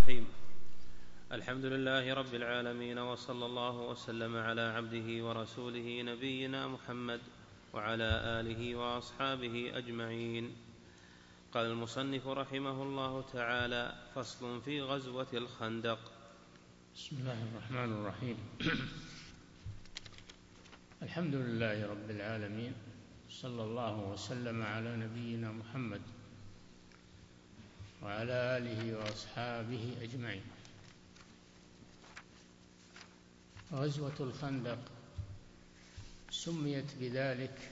الرحيم. الحمد لله رب العالمين، وصلى الله وسلم على عبده ورسوله نبينا محمد وعلى آله وأصحابه أجمعين. قال المصنف رحمه الله تعالى: فصل في غزوة الخندق. بسم الله الرحمن الرحيم. الحمد لله رب العالمين، صلى الله وسلم على نبينا محمد وعلى آله وأصحابه أجمعين. غزوة الخندق سميت بذلك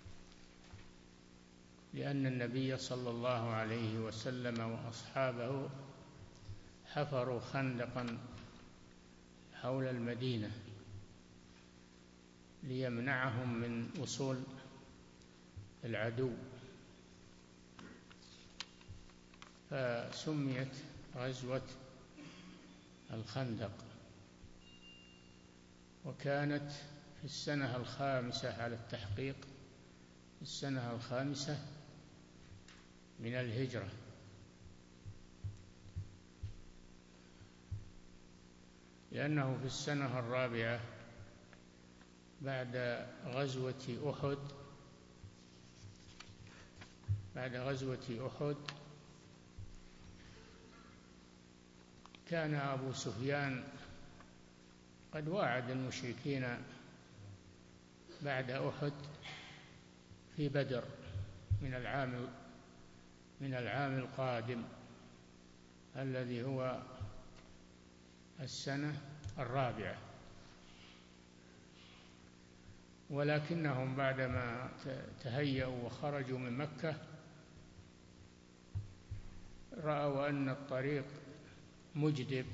لأن النبي صلى الله عليه وسلم وأصحابه حفروا خندقا حول المدينة ليمنعهم من وصول العدو، فسميت غزوة الخندق. وكانت في السنة الخامسة على التحقيق، السنة الخامسة من الهجرة، لأنه في السنة الرابعة بعد غزوة أحد كان أبو سفيان قد واعد المشركين بعد أحد في بدر من العام القادم الذي هو السنة الرابعة، ولكنهم بعدما تهيأوا وخرجوا من مكة رأوا أن الطريق مجدب،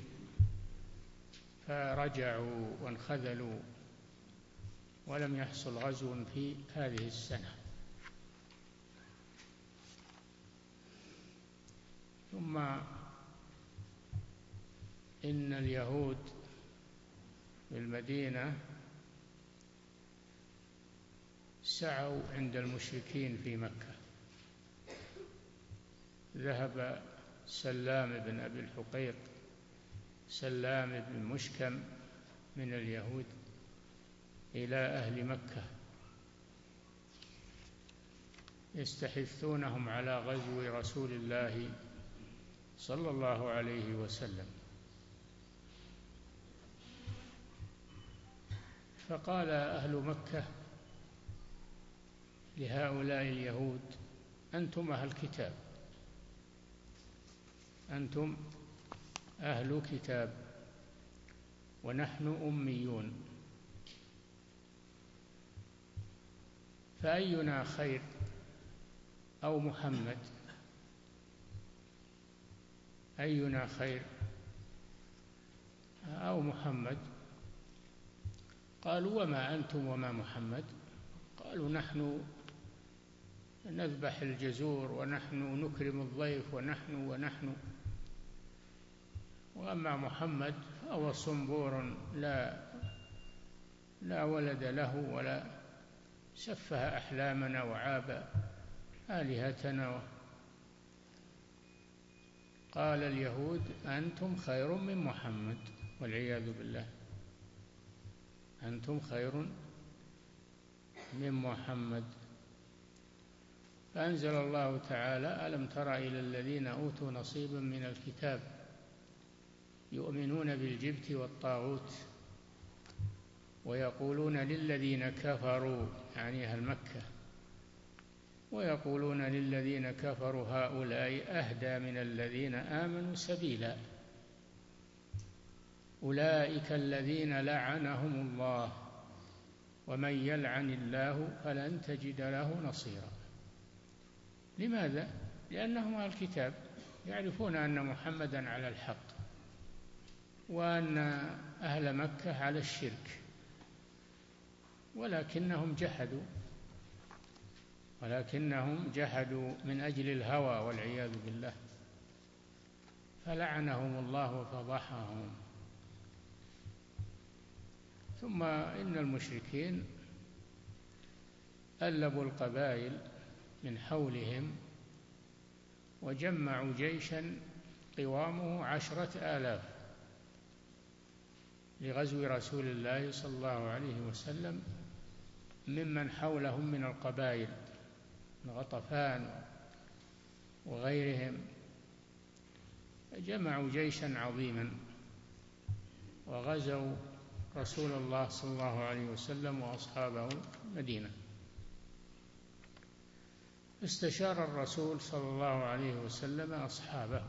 فرجعوا وانخذلوا، ولم يحصل غزو في هذه السنة. ثم إن اليهود في المدينة سعوا عند المشركين في مكة. ذهب سلام بن أبي الحقيق، سلام بن مشكم من اليهود، إلى أهل مكة يستحثونهم على غزو رسول الله صلى الله عليه وسلم. فقال أهل مكة لهؤلاء اليهود: أنتم أهل كتاب، أنتم أهل كتاب ونحن أميون، فأينا خير أو محمد؟ أينا خير أو محمد؟ قالوا: وما أنتم وما محمد؟ قالوا: نحن نذبح الجزور، ونحن نكرم الضيف، ونحن وأما محمد فهو صنبور لا ولد له، ولا سفه أحلامنا وعاب آلهتنا. قال اليهود: أنتم خير من محمد، والعياذ بالله، أنتم خير من محمد. فأنزل الله تعالى: ألم تر إلى الذين أوتوا نصيبا من الكتاب يؤمنون بالجبت والطاغوت ويقولون للذين كفروا، يعني أهل مكة، ويقولون للذين كفروا هؤلاء أهدى من الذين آمنوا سبيلا، أولئك الذين لعنهم الله ومن يلعن الله فلن تجد له نصيرا. لماذا؟ لأنهم أهل الكتاب، يعرفون أن محمدا على الحق، وأن أهل مكة على الشرك، ولكنهم جحدوا من أجل الهوى، والعياذ بالله، فلعنهم الله وفضحهم. ثم إن المشركين ألبوا القبائل من حولهم وجمعوا جيشا قوامه 10,000 لغزو رسول الله صلى الله عليه وسلم ممن حولهم من القبائل، من غطفان وغيرهم. جمعوا جيشا عظيما وغزوا رسول الله صلى الله عليه وسلم وأصحابه المدينة. استشار الرسول صلى الله عليه وسلم أصحابه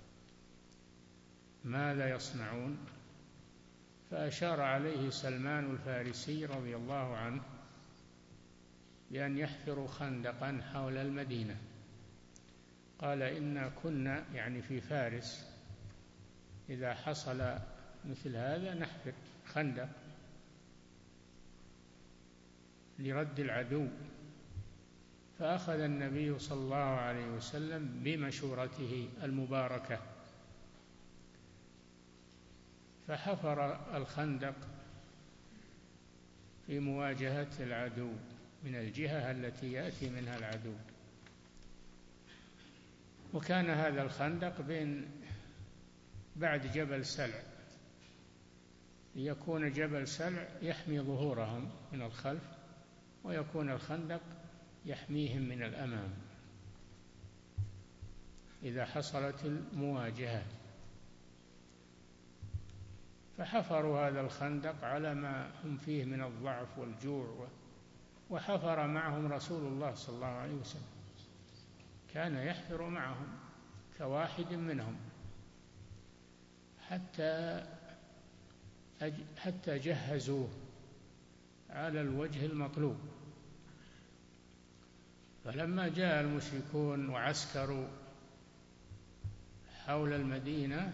ماذا يصنعون، فأشار عليه سلمان الفارسي رضي الله عنه بأن يحفروا خندقا حول المدينة. قال إنا كنا، يعني في فارس، إذا حصل مثل هذا نحفر خندق لرد العدو. فأخذ النبي صلى الله عليه وسلم بمشورته المباركة فحفر الخندق في مواجهة العدو من الجهة التي يأتي منها العدو. وكان هذا الخندق بعد جبل سلع، ليكون جبل سلع يحمي ظهورهم من الخلف، ويكون الخندق يحميهم من الأمام إذا حصلت المواجهة. فحفروا هذا الخندق على ما هم فيه من الضعف والجوع، وحفر معهم رسول الله صلى الله عليه وسلم، كان يحفر معهم كواحد منهم حتى جهزوه على الوجه المطلوب. فلما جاء المشركون وعسكروا حول المدينة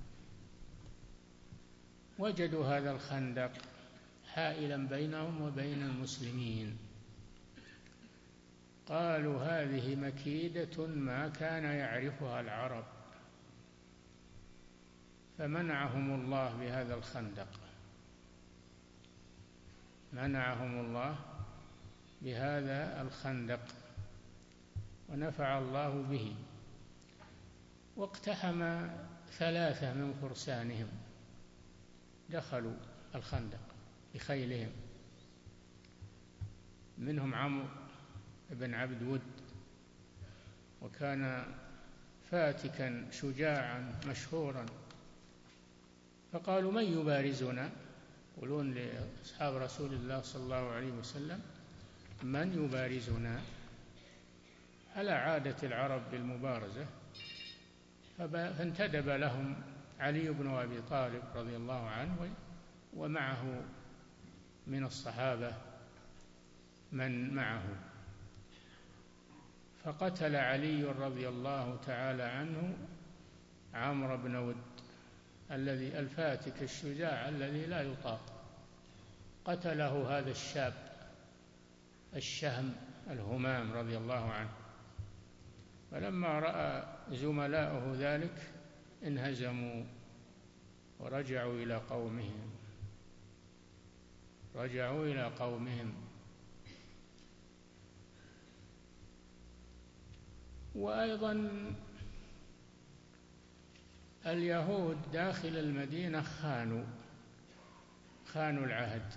وجدوا هذا الخندق حائلا بينهم وبين المسلمين. قالوا هذه مكيدة ما كان يعرفها العرب، فمنعهم الله بهذا الخندق، منعهم الله بهذا الخندق ونفع الله به. واقتحم 3 من فرسانهم، دخلوا الخندق بخيلهم، منهم عمرو بن عبد ود، وكان فاتكا شجاعا مشهورا. فقالوا من يبارزنا، يقولون لأصحاب رسول الله صلى الله عليه وسلم من يبارزنا، على عادة العرب بالمبارزة. فانتدب لهم علي بن أبي طالب رضي الله عنه، ومعه من الصحابة من معه. فقتل علي رضي الله تعالى عنه عمرو بن ود الذي الفاتك الشجاع الذي لا يطاق، قتله هذا الشاب الشهم الهمام رضي الله عنه. فلما رأى زملاؤه ذلك انهزموا ورجعوا إلى قومهم، رجعوا إلى قومهم. وأيضا اليهود داخل المدينة خانوا العهد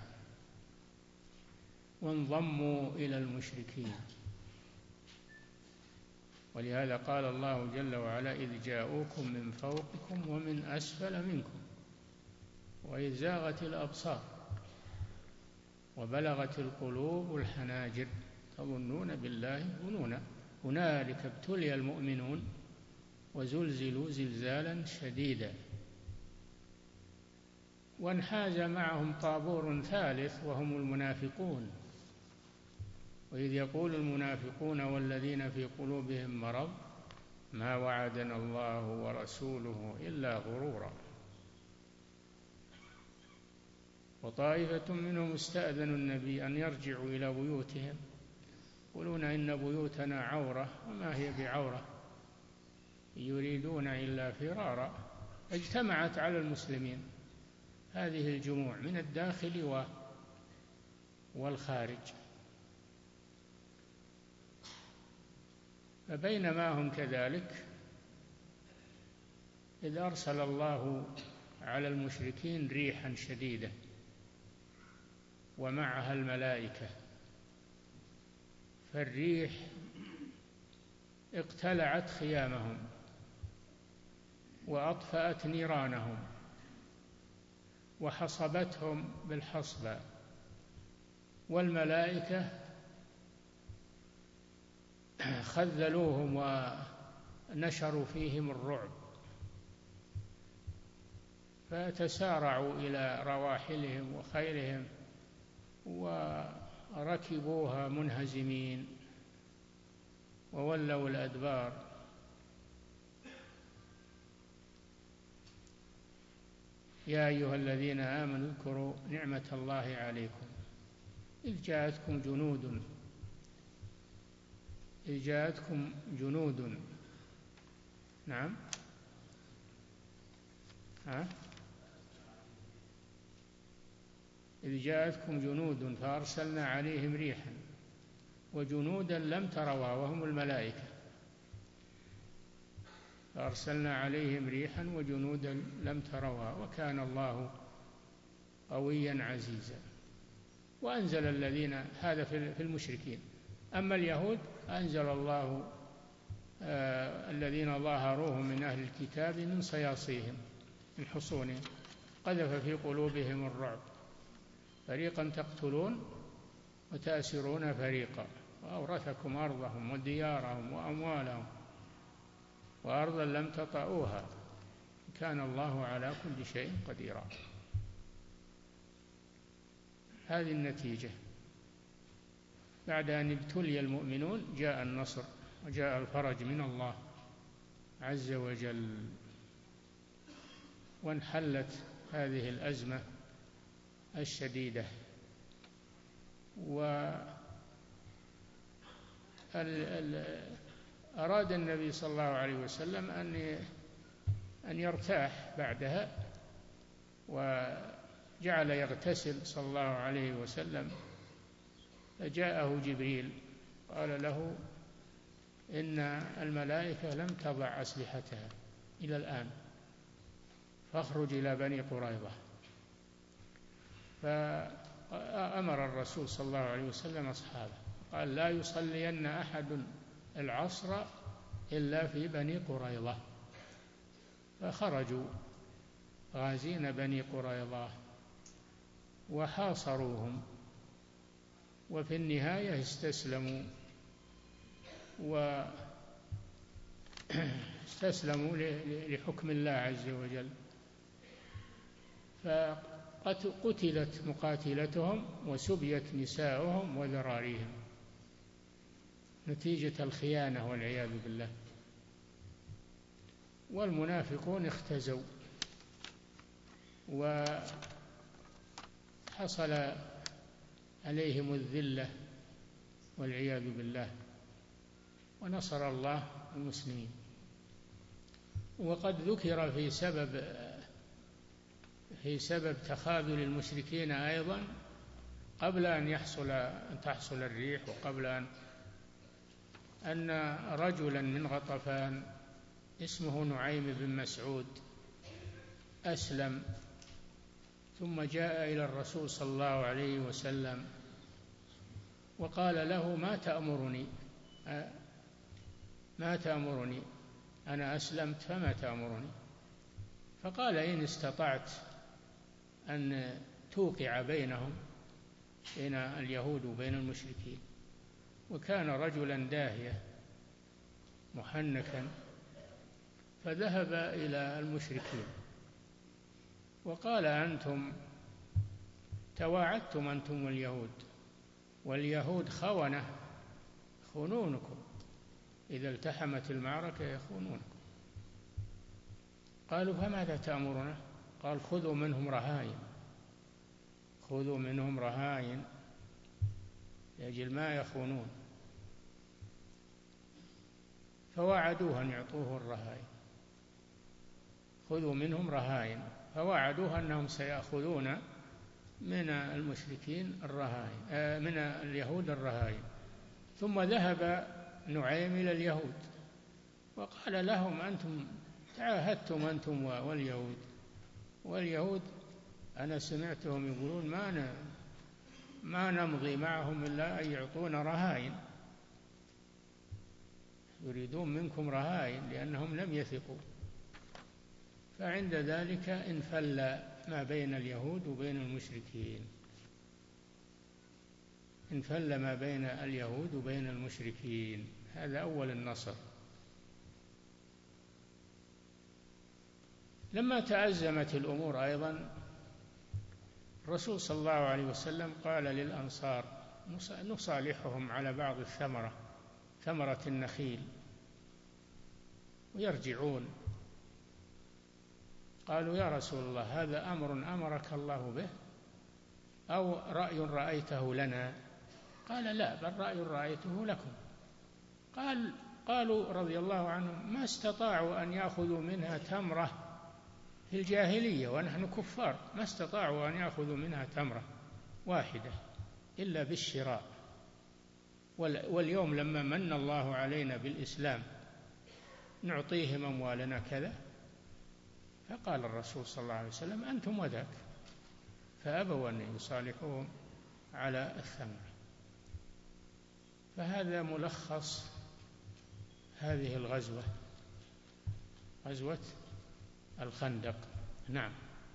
وانضموا إلى المشركين. ولهذا قال الله جل وعلا إذ جاءوكم من فوقكم ومن أسفل منكم وإذ زاغت الأبصار وبلغت القلوب الحناجر تظنون بالله الظنونا هنالك ابتلي المؤمنون وزلزلوا زلزالا شديدا. وانحاز معهم طابور ثالث وهم المنافقون، وإذ يقول المنافقون والذين في قلوبهم مرض ما وعدنا الله ورسوله إلا غرورا. وطائفة منهم استأذنوا النبي أن يرجعوا إلى بيوتهم يقولون إن بيوتنا عورة وما هي بعورة يريدون إلا فرارا. اجتمعت على المسلمين هذه الجموع من الداخل والخارج. فبينما هم كذلك إذ أرسل الله على المشركين ريحا شديدة ومعها الملائكة، فالريح اقتلعت خيامهم وأطفأت نيرانهم وحصبتهم بالحصبة، والملائكة خذلوهم ونشروا فيهم الرعب، فتسارعوا إلى رواحلهم وخيلهم وركبوها منهزمين وولوا الأدبار. يا أيها الذين آمنوا اذكروا نعمة الله عليكم إذ جاءتكم جنود نعم إذ جاءتكم جنود فأرسلنا عليهم ريحا وجنودا لم تروا وهم الملائكة، فأرسلنا عليهم ريحا وجنودا لم تروا وكان الله قويا عزيزا. وأنزل الذين هذا في المشركين. أما اليهود أنزل الله الذين ظاهروهم من أهل الكتاب من صياصيهم من حصونهم قذف في قلوبهم الرعب، فريقا تقتلون وتأسرون فريقا، وأورثكم أرضهم وديارهم وأموالهم وأرضا لم تطئوها كان الله على كل شيء قديرا. هذه النتيجة. بعد أن ابتلي المؤمنون جاء النصر وجاء الفرج من الله عز وجل، وانحلت هذه الأزمة الشديدة. أراد النبي صلى الله عليه وسلم أن يرتاح بعدها، وجعل يغتسل صلى الله عليه وسلم، فجاءه جبريل قال له إن الملائكة لم تضع أسلحتها إلى الآن، فاخرج إلى بني قريظة. فأمر الرسول صلى الله عليه وسلم أصحابه قال لا يصلين أحد العصر إلا في بني قريظة، فخرجوا غازين بني قريظة وحاصروهم، وفي النهاية استسلموا لحكم الله عز وجل، فقتلت مقاتلتهم وسبيت نساؤهم وذراريهم نتيجة الخيانة والعياذ بالله. والمنافقون اختزوا وحصل عليهم الذلة والعياذ بالله، ونصر الله المسلمين. وقد ذكر في سبب تخاذل المشركين أيضا قبل أن تحصل الريح، وقبل أن رجلا من غطفان اسمه نعيم بن مسعود أسلم، ثم جاء إلى الرسول صلى الله عليه وسلم وقال له ما تأمرني أنا أسلمت فما تأمرني؟ فقال إن استطعت أن توقع بين اليهود وبين المشركين. وكان رجلا داهية محنكا، فذهب إلى المشركين وقال أنتم تواعدتم أنتم واليهود يخونونكم، إذا التحمت المعركة يخونونكم. قالوا فماذا تأمرنا؟ قال خذوا منهم رهائن لأجل ما يخونون. فوعدوه أن يعطوه الرهائن، خذوا منهم رهائن، فوعدوه أنهم سيأخذون من المشركين الرهائن، من اليهود الرهائن. ثم ذهب نعيم إلى اليهود وقال لهم أنتم تعاهدتم أنتم واليهود أنا سمعتهم يقولون ما نمضي معهم إلا أن يعطونا رهائن، يريدون منكم رهائن لأنهم لم يثقوا. فعند ذلك انفل ما بين اليهود وبين المشركين، انفل ما بين اليهود وبين المشركين. هذا أول النصر. لما تأزمت الأمور أيضا الرسول صلى الله عليه وسلم قال للأنصار نصالحهم على بعض ثمرة النخيل ويرجعون. قالوا يا رسول الله هذا أمر أمرك الله به أو رأي رأيته لنا؟ قال لا، بل رأي رأيته لكم. قالوا رضي الله عنهم ما استطاعوا أن يأخذوا منها تمرة في الجاهلية ونحن كفار، ما استطاعوا أن يأخذوا منها تمرة واحدة إلا بالشراء، واليوم لما من الله علينا بالإسلام نعطيهم أموالنا كذا. فقال الرسول صلى الله عليه وسلم أنتم وذاك، فأبوا أن يصالحوهم على الثمرة. فهذا ملخص هذه الغزوة، غزوة الخندق. نعم.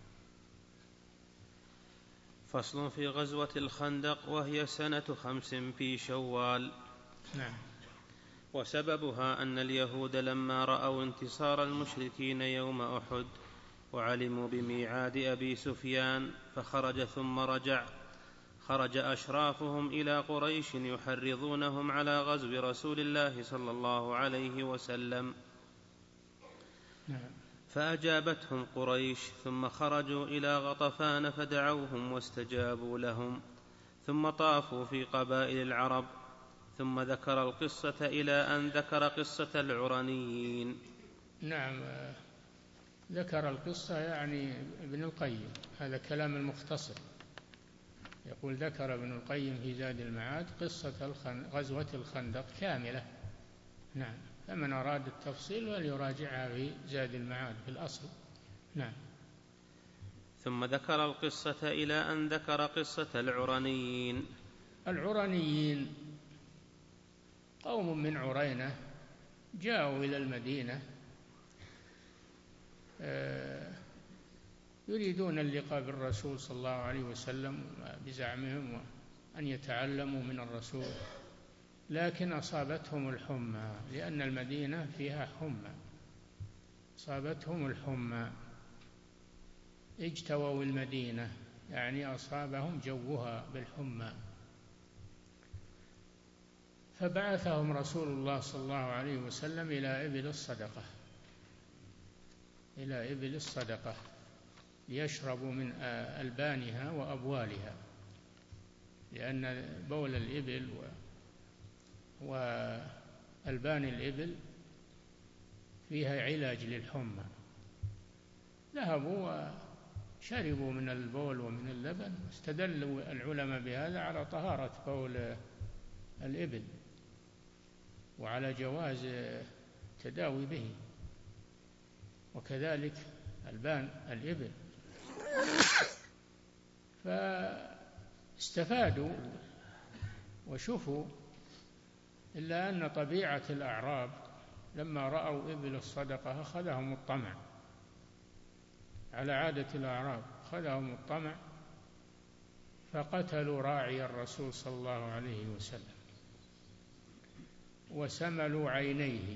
فصل في غزوة الخندق، وهي سنة 5 في شوال. نعم. وسببها أن اليهود لما رأوا انتصار المشركين يوم أحد وعلموا بميعاد أبي سفيان فخرج ثم رجع، خرج أشرافهم إلى قريش يحرضونهم على غزو رسول الله صلى الله عليه وسلم. نعم. فأجابتهم قريش، ثم خرجوا إلى غطفان فدعوهم واستجابوا لهم، ثم طافوا في قبائل العرب، ثم ذكر القصة إلى أن ذكر قصة العرنيين. نعم، ذكر القصة يعني ابن القيم، هذا كلام المختصر. يقول ذكر ابن القيم في زاد المعاد قصة غزوة الخندق كاملة. نعم، فمن أراد التفصيل وليراجعها في زاد المعاد في الأصل. نعم. ثم ذكر القصة إلى أن ذكر قصة العرنيين. العرنيين قوم من عرينة جاءوا إلى المدينة يريدون اللقاء بالرسول صلى الله عليه وسلم بزعمهم أن يتعلموا من الرسول، لكن أصابتهم الحمى، لأن المدينة فيها حمى، أصابتهم الحمى، اجتووا المدينة يعني أصابهم جوها بالحمى. فبعثهم رسول الله صلى الله عليه وسلم إلى إبل الصدقة ليشربوا من ألبانها وأبوالها، لأن بول الإبل وألبان الإبل فيها علاج للحمى. ذهبوا وشربوا من البول ومن اللبن، استدلوا العلماء بهذا على طهارة بول الإبل وعلى جواز التداوي به، وكذلك ألبان الإبل. فاستفادوا وشفوا، إلا أن طبيعة الأعراب لما رأوا إبل الصدقة أخذهم الطمع، على عادة الأعراب أخذهم الطمع، فقتلوا راعي الرسول صلى الله عليه وسلم وسملوا عينيه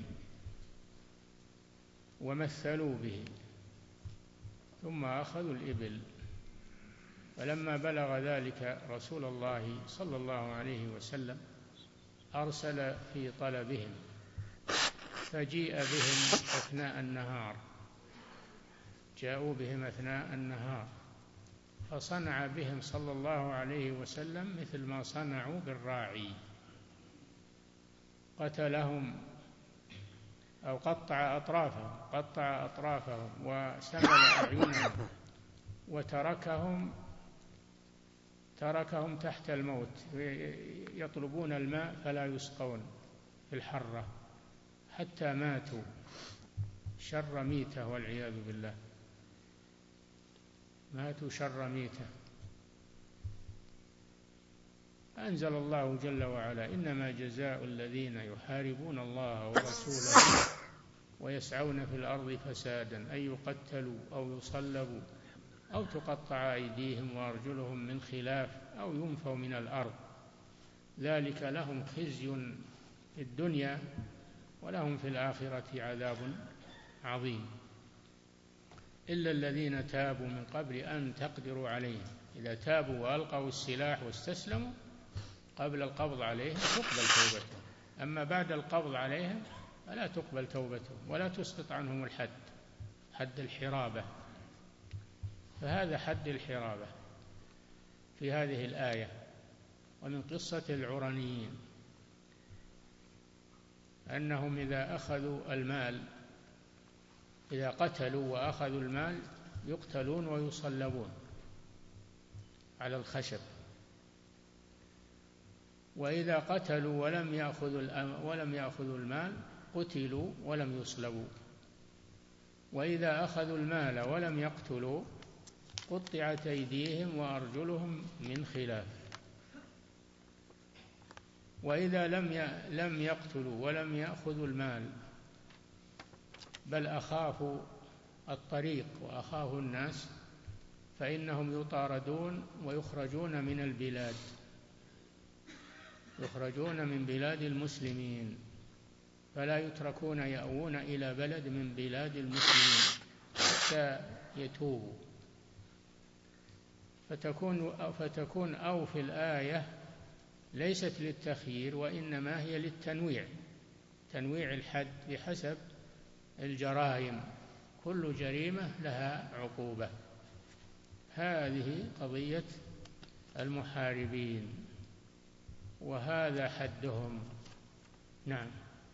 ومثلوا به، ثم أخذوا الإبل. فلما بلغ ذلك رسول الله صلى الله عليه وسلم أرسل في طلبهم، فجيء بهم أثناء النهار، جاءوا بهم أثناء النهار، فصنع بهم صلى الله عليه وسلم مثل ما صنعوا بالراعي، قتلهم أو قطع أطرافهم وسمل أعينهم وتركهم تحت الموت يطلبون الماء فلا يسقون في الحرة حتى ماتوا شر ميتة والعياذ بالله، ماتوا شر ميتة. أنزل الله جل وعلا: إنما جزاء الذين يحاربون الله ورسوله ويسعون في الأرض فسادا أن يقتلوا أو يصلبوا أو تقطع أيديهم وأرجلهم من خلاف أو ينفوا من الأرض، ذلك لهم خزي في الدنيا ولهم في الآخرة عذاب عظيم، إلا الذين تابوا من قبل أن تقدروا عليهم. إذا تابوا وألقوا السلاح واستسلموا قبل القبض عليهم تقبل توبتهم، أما بعد القبض عليهم فلا تقبل توبتهم ولا تسقط عنهم الحد، حد الحرابة. فهذا حد الحرابة في هذه الآية. ومن قصة العرنيين أنهم إذا أخذوا المال، إذا قتلوا وأخذوا المال يقتلون ويصلبون على الخشب، وإذا قتلوا ولم يأخذوا المال قتلوا ولم يصلبوا، وإذا أخذوا المال ولم يقتلوا قطعت أيديهم وأرجلهم من خلاف، وإذا لم يقتلوا ولم يأخذوا المال بل أخافوا الطريق وأخافوا الناس فإنهم يطاردون ويخرجون من البلاد، يخرجون من بلاد المسلمين، فلا يتركون يأوون إلى بلد من بلاد المسلمين حتى يتوبوا. فتكون أو في الآية ليست للتخيير وإنما هي للتنويع، تنويع الحد بحسب الجرائم، كل جريمة لها عقوبة. هذه قضية المحاربين وهذا حدهم. نعم.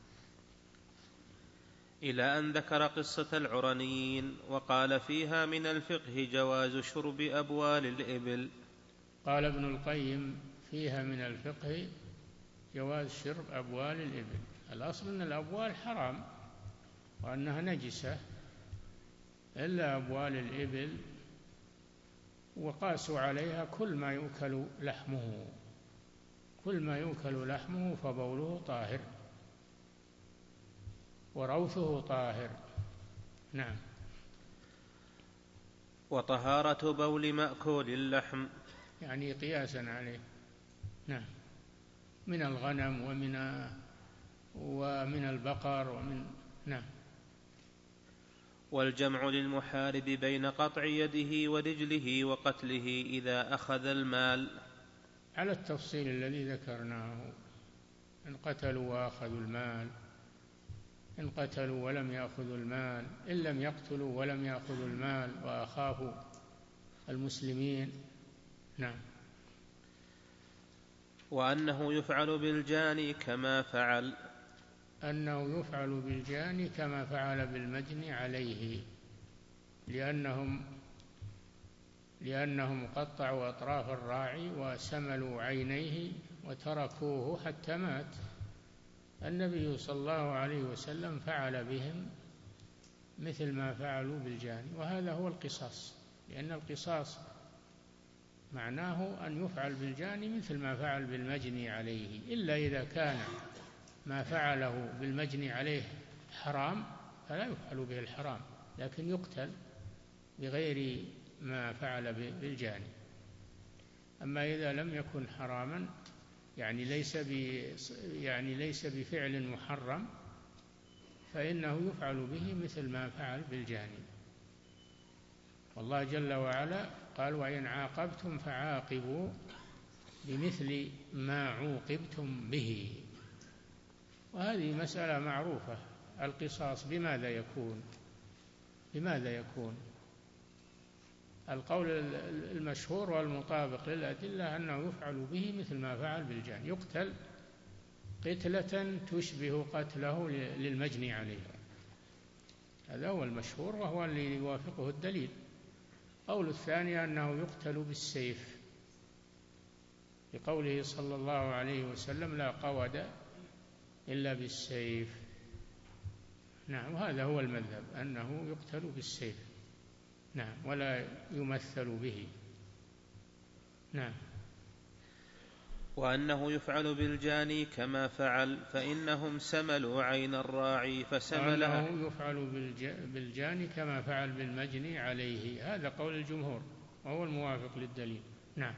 إلى أن ذكر قصة العرنيين وقال: فيها من الفقه جواز شرب أبوال الإبل. قال ابن القيم: فيها من الفقه جواز شرب أبوال الإبل. الأصل أن الأبوال حرام وأنها نجسة إلا أبوال الإبل، وقاسوا عليها كل ما يؤكل لحمه، كل ما يؤكل لحمه فبوله طاهر وروثه طاهر. نعم. وطهارة بول مأكول اللحم يعني قياسا عليه. نعم. من الغنم ومن البقر نعم. والجمع للمحارب بين قطع يده ورجله وقتله إذا أخذ المال على التفصيل الذي ذكرناه: إن قتلوا وأخذوا المال، إن قتلوا ولم يأخذوا المال، إن لم يقتلوا ولم يأخذوا المال وأخافوا المسلمين. نعم. وأنه يفعل بالجاني كما فعل، أنه يفعل بالجاني كما فعل بالمجني عليه، لأنهم قطعوا أطراف الراعي وسملوا عينيه وتركوه حتى مات. النبي صلى الله عليه وسلم فعل بهم مثل ما فعلوا بالجاني، وهذا هو القصاص، لأن القصاص معناه أن يفعل بالجاني مثل ما فعل بالمجني عليه، إلا إذا كان ما فعله بالمجني عليه حرام فلا يفعل به الحرام، لكن يقتل بغير ما فعل بالجاني. أما إذا لم يكن حراما يعني ليس بفعل محرم فإنه يفعل به مثل ما فعل بالجاني. والله جل وعلا قال: وإن عاقبتم فعاقبوا بمثل ما عوقبتم به. وهذه مسألة معروفة. القصاص بماذا يكون؟ القول المشهور والمطابق للأدلة أنه يفعل به مثل ما فعل بالجاني، يقتل قتلة تشبه قتله للمجني عليه، هذا هو المشهور وهو اللي يوافقه الدليل. قول الثاني أنه يقتل بالسيف، لقوله صلى الله عليه وسلم: لا قود إلا بالسيف. نعم، وهذا هو المذهب، أنه يقتل بالسيف. نعم، ولا يمثل به. نعم. وأنه يفعل بالجاني كما فعل، فإنهم سملوا عين الراعي فسملها. وأنه يفعل بالجاني كما فعل بالمجني عليه، هذا قول الجمهور وهو الموافق للدليل. نعم.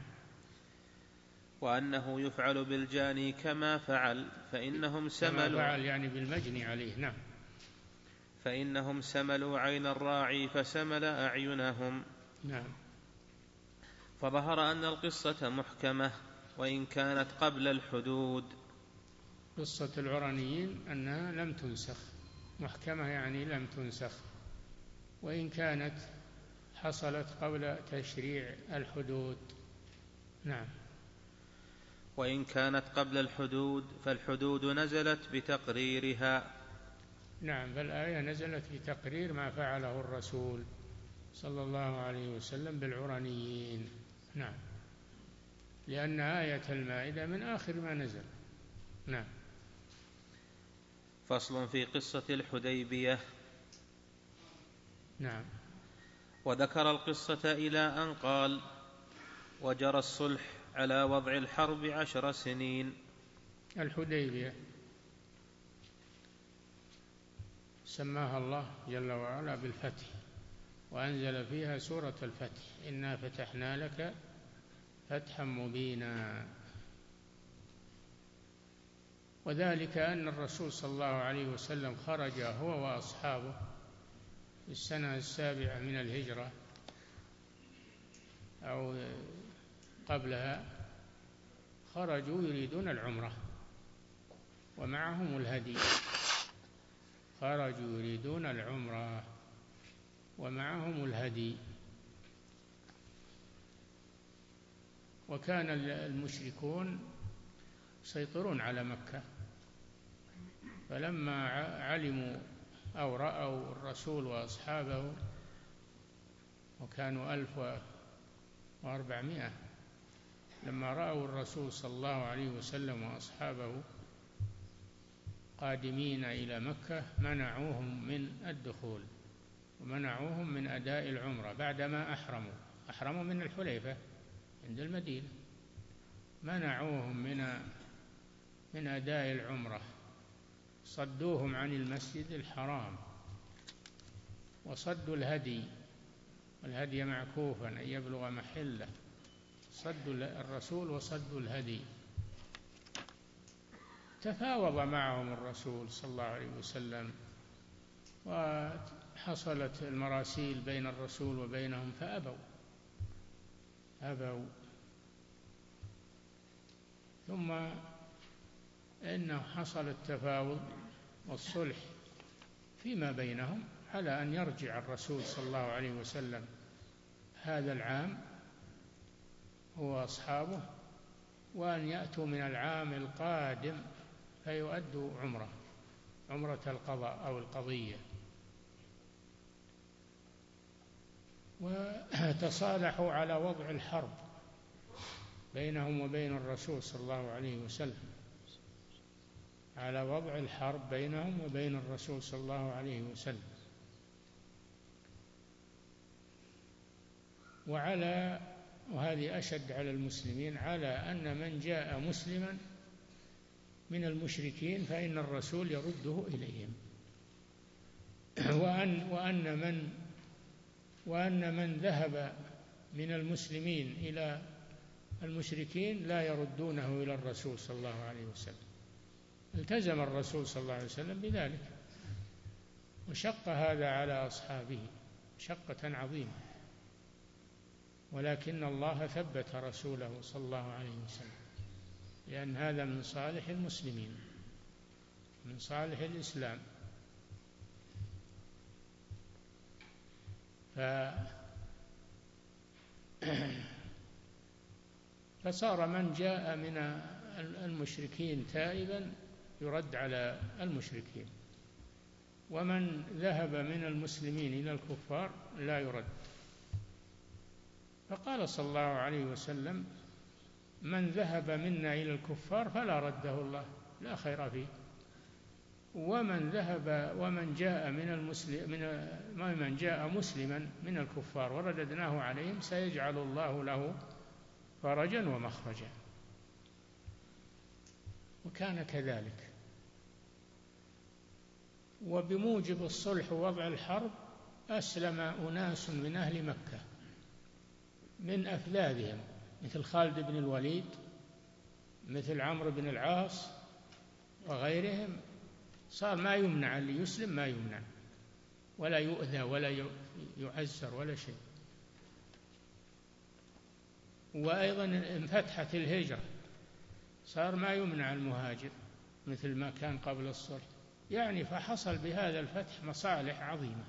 وأنه يفعل بالجاني كما فعل، فإنهم كما سملوا، فعل يعني بالمجني عليه. نعم. فإنهم سملوا عين الراعي فسمل أعينهم. نعم. فظهر أن القصة محكمة وإن كانت قبل الحدود. قصة العرنيين أنها لم تنسخ، محكمة يعني لم تنسخ، وإن كانت حصلت قبل تشريع الحدود. نعم. وإن كانت قبل الحدود فالحدود نزلت بتقريرها. نعم، فالآية نزلت بتقرير ما فعله الرسول صلى الله عليه وسلم بالعرنيين. نعم، لأن آية المائدة من آخر ما نزل. نعم. فصل في قصة الحديبية. نعم. وذكر القصة إلى أن قال: وجرى الصلح على وضع الحرب 10 سنين. الحديبية سماها الله جل وعلا بالفتح، وأنزل فيها سورة الفتح: إنا فتحنا لك فتحا مبينا. وذلك أن الرسول صلى الله عليه وسلم خرج هو وأصحابه في السنة 7 من الهجرة أو قبلها، خرجوا يريدون العمرة ومعهم الهدي. خرجوا يريدون العمرة ومعهم الهدي. وكان المشركون يسيطرون على مكة، فلما علموا أو رأوا الرسول وأصحابه، وكانوا 1400، لما رأوا الرسول صلى الله عليه وسلم وأصحابه قادمين إلى مكة منعوهم من الدخول ومنعوهم من أداء العمرة بعدما أحرموا من الحليفة عند المدينة، منعوهم من أداء العمرة، صدوهم عن المسجد الحرام، وصدوا الهدي، والهدي معكوفا أن يبلغ محله، صدوا الرسول وصدوا الهدي. تفاوض معهم الرسول صلى الله عليه وسلم، وحصلت المراسيل بين الرسول وبينهم فأبوا. ثم إنه حصل التفاوض والصلح فيما بينهم على أن يرجع الرسول صلى الله عليه وسلم هذا العام هو وأصحابه، وأن يأتوا من العام القادم فيؤدوا عمرة القضاء أو القضية. وتصالحوا على وضع الحرب بينهم وبين الرسول صلى الله عليه وسلم، على وضع الحرب بينهم وبين الرسول صلى الله عليه وسلم، وهذه أشد على المسلمين، على أن من جاء مسلما من المشركين فإن الرسول يرده إليهم، وأن من ذهب من المسلمين إلى المشركين لا يردونه إلى الرسول صلى الله عليه وسلم. التزم الرسول صلى الله عليه وسلم بذلك، وشق هذا على أصحابه شقة عظيمة، ولكن الله ثبت رسوله صلى الله عليه وسلم، لأن هذا من صالح المسلمين، من صالح الإسلام. فصار من جاء من المشركين تائبا يرد على المشركين، ومن ذهب من المسلمين إلى الكفار لا يرد. فقال صلى الله عليه وسلم: من ذهب منا إلى الكفار فلا رده الله، لا خير فيه، ومن جاء مسلما من الكفار ورددناه عليهم سيجعل الله له فرجا ومخرجا. وكان كذلك. وبموجب الصلح ووضع الحرب أسلم أناس من أهل مكة من أفذاذهم، مثل خالد بن الوليد، مثل عمرو بن العاص وغيرهم. صار ما يمنع اللي يسلم، ما يمنع ولا يؤذى ولا يعزر ولا شيء. وأيضا انفتحت الهجرة، صار ما يمنع المهاجر مثل ما كان قبل الصلح. يعني فحصل بهذا الفتح مصالح عظيمة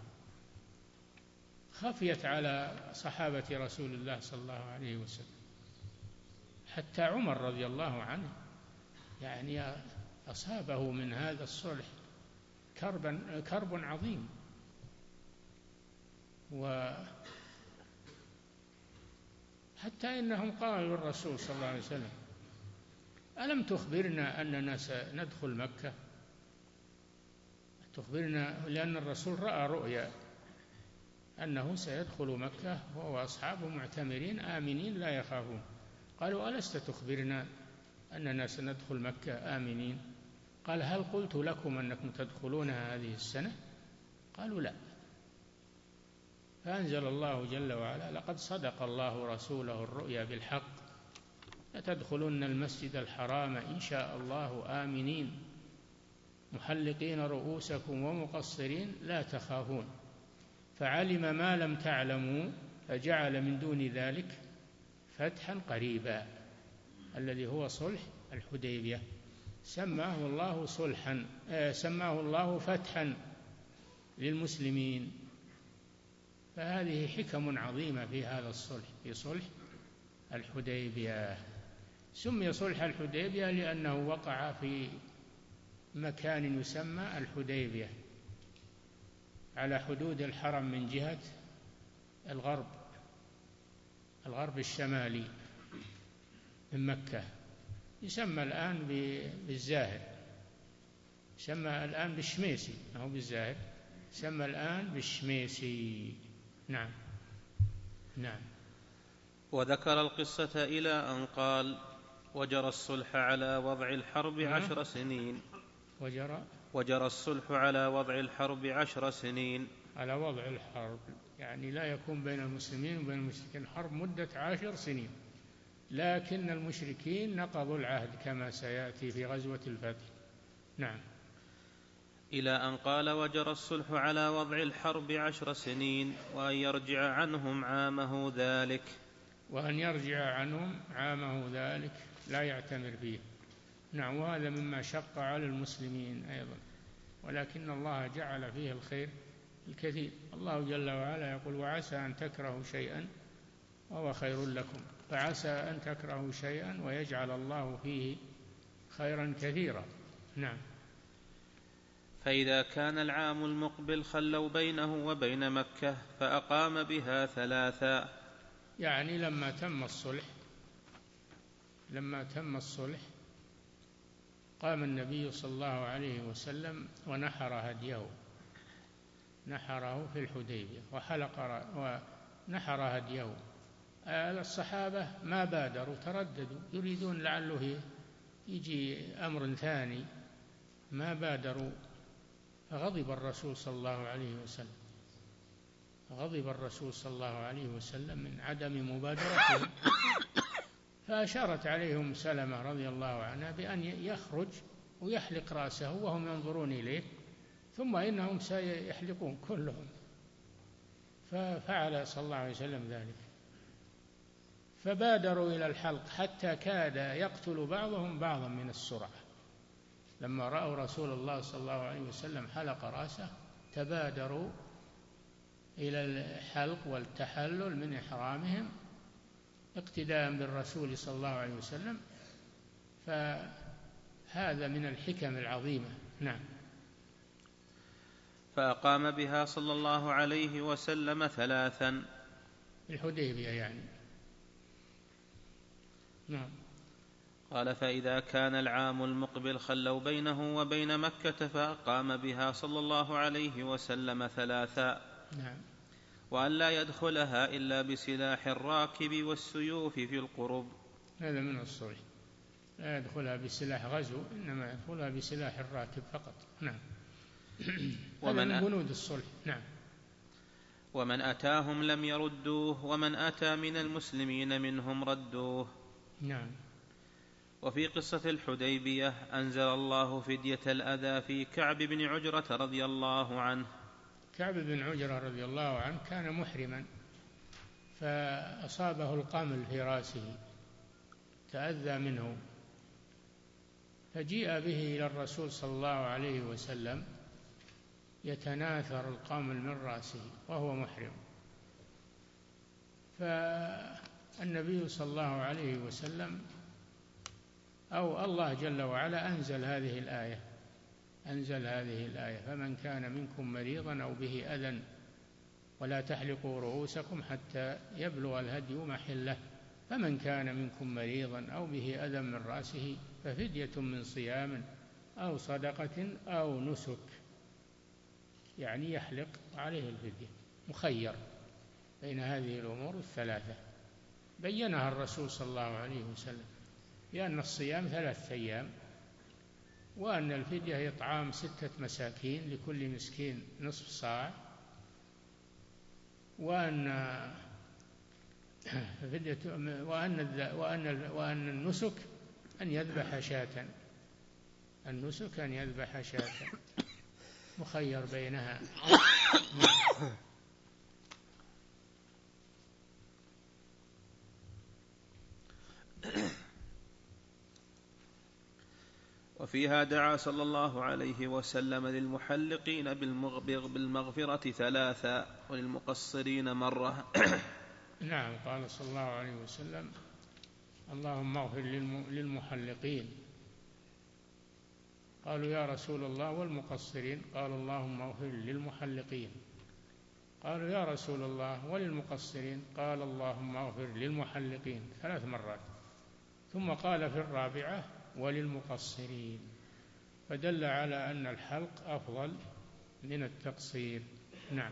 خفيت على صحابة رسول الله صلى الله عليه وسلم. حتى عمر رضي الله عنه يعني أصابه من هذا الصلح كرب عظيم. وحتى إنهم قالوا للرسول صلى الله عليه وسلم: ألم تخبرنا أننا سندخل مكة؟ تخبرنا، لأن الرسول رأى رؤيا أنه سيدخل مكة وهو أصحابه معتمرين آمنين لا يخافون. قالوا: ألست تخبرنا أننا سندخل مكة آمنين؟ قال: هل قلت لكم أنكم تدخلونها هذه السنة؟ قالوا: لا. فأنزل الله جل وعلا: لقد صدق الله رسوله الرؤيا بالحق لتدخلن المسجد الحرام إن شاء الله آمنين محلقين رؤوسكم ومقصرين لا تخافون فعلم ما لم تعلموا فجعل من دون ذلك فتحا قريبا، الذي هو صلح الحديبية. سماه الله فتحا للمسلمين. فهذه حكم عظيمة في هذا الصلح، في صلح الحديبية. سمي صلح الحديبية لأنه وقع في مكان يسمى الحديبية على حدود الحرم من جهة الغرب الشمالي من مكة. يسمى الآن بالزاهر، يسمى الآن بالشميسي، ما هو بالزاهر، يسمى الآن بالشميسي. نعم. وذكر القصة إلى أن قال: وجرى الصلح على وضع الحرب 10 سنين. وجرى الصلح على وضع الحرب 10 سنين. على وضع الحرب يعني لا يكون بين المسلمين وبين المشركين حرب مدة 10 سنين، لكن المشركين نقضوا العهد كما سيأتي في غزوة الفتح. نعم. إلى أن قال: وجرى الصلح على وضع الحرب 10 سنين وأن يرجع عنهم عامه ذلك. وأن يرجع عنهم عامه ذلك لا يعتمر فيه. نعم. وهذا مما شق على المسلمين أيضا، ولكن الله جعل فيه الخير الكثير. الله جل وعلا يقول: وعسى أن تكرهوا شيئا وهو خير لكم، فعسى أن تكرهوا شيئا ويجعل الله فيه خيرا كثيرا. نعم. فإذا كان العام المقبل خلوا بينه وبين مكة فأقام بها 3. يعني لما تم الصلح قام النبي صلى الله عليه وسلم ونحر هديه، نحره في الحديبية ونحر هديه. الصحابة ما بادروا، ترددوا، يريدون لعله يجي أمر ثاني، ما بادروا. فغضب الرسول صلى الله عليه وسلم من عدم مبادرتهم، فأشارت عليهم سلمة رضي الله عنها بأن يخرج ويحلق رأسه وهم ينظرون إليه، ثم إنهم سيحلقون كلهم. ففعل صلى الله عليه وسلم ذلك، فبادروا إلى الحلق حتى كاد يقتل بعضهم بعضا من السرعة. لما رأوا رسول الله صلى الله عليه وسلم حلق رأسه تبادروا إلى الحلق والتحلل من إحرامهم اقتداء بالرسول صلى الله عليه وسلم. فهذا من الحكم العظيمة. نعم. فأقام بها صلى الله عليه وسلم 3. الحديبية يعني. نعم. قال: فإذا كان العام المقبل خلوا بينه وبين مكة، فأقام بها صلى الله عليه وسلم 3. نعم. وأن لا يدخلها إلا بسلاح الراكب والسيوف في القرب. هذا من الصلح، لا يدخلها بسلاح غزو، إنما يدخلها بسلاح الراكب فقط. نعم. هذا من بنود الصلح. نعم. ومن أتاهم لم يردوه، ومن أتى من المسلمين منهم ردوه. نعم. وفي قصة الحديبية أنزل الله فدية الأذى في كعب بن عجرة رضي الله عنه. كعب بن عجرة رضي الله عنه كان محرما، فأصابه القمل في رأسه، تأذى منه، فجيء به إلى الرسول صلى الله عليه وسلم يتناثر القمل من رأسه وهو محرم. فالنبي صلى الله عليه وسلم أو الله جل وعلا أنزل هذه الآية: فمن كان منكم مريضا أو به أذى ولا تحلقوا رؤوسكم حتى يبلغ الهدي محله، فمن كان منكم مريضا أو به أذى من رأسه ففدية من صيام أو صدقة أو نسك، يعني يحلق عليه الفدية، مخير بين هذه الأمور الثلاثة. بينها الرسول صلى الله عليه وسلم بأن الصيام 3 أيام، وأن الفدية إطعام 6 مساكين لكل مسكين نصف صاع، وأن النسك أن يذبح شاة، مخير بينها. وفيها دعا صلى الله عليه وسلم للمحلقين بالمغفرة 3 وللمقصرين مرة. نعم. قال صلى الله عليه وسلم: اللهم اغفر للمحلقين. قالوا: يا رسول الله والمقصرين؟ قال: اللهم اغفر للمحلقين. قالوا: يا رسول الله وللمقصرين؟ قال: اللهم اغفر للمحلقين 3 مرات، ثم قال في الرابعة: وللمقصرين، فدل على أن الحلق أفضل من التقصير. نعم.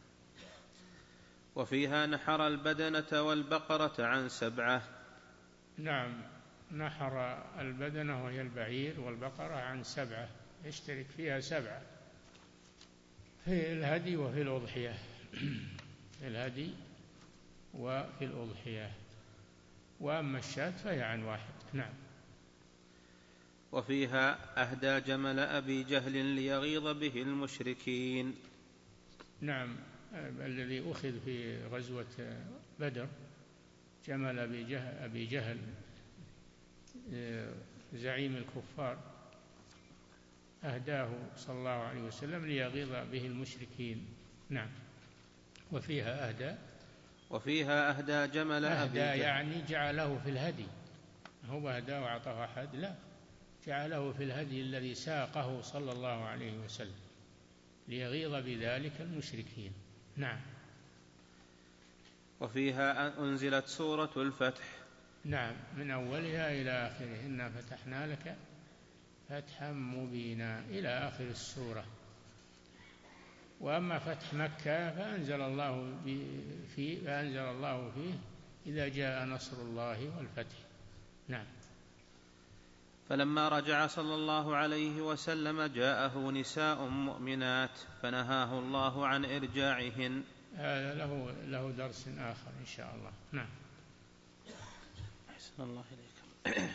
وفيها نحر البدنة والبقرة عن 7. نعم، نحر البدنة وهي البعير والبقرة عن 7، يشترك فيها 7 في الهدي وفي الأضحية. في الهدي وفي الأضحية، وأما الشاة فهي عن 1. نعم. وفيها أهدى جمل أبي جهل ليغيظ به المشركين. نعم، الذي أخذ في غزوة بدر، جمل أبي جهل زعيم الكفار، أهداه صلى الله عليه وسلم ليغيظ به المشركين. نعم. وفيها أهدى جمل أبي جهل، يعني جعله في الهدي، هو أهداه وأعطاه أحد، لا، جعله في الهدي الذي ساقه صلى الله عليه وسلم ليغيظ بذلك المشركين. نعم. وفيها أنزلت سورة الفتح. نعم، من أولها إلى آخرها: إنا فتحنا لك فتحا مبينا إلى آخر السورة. وأما فتح مكة فأنزل الله فيه إذا جاء نصر الله والفتح. نعم. فلما رجع صلى الله عليه وسلم جاءه نساء مؤمنات فنهاه الله عن إرجاعهن. هذا له درس آخر إن شاء الله. نعم. أحسن الله إليكم.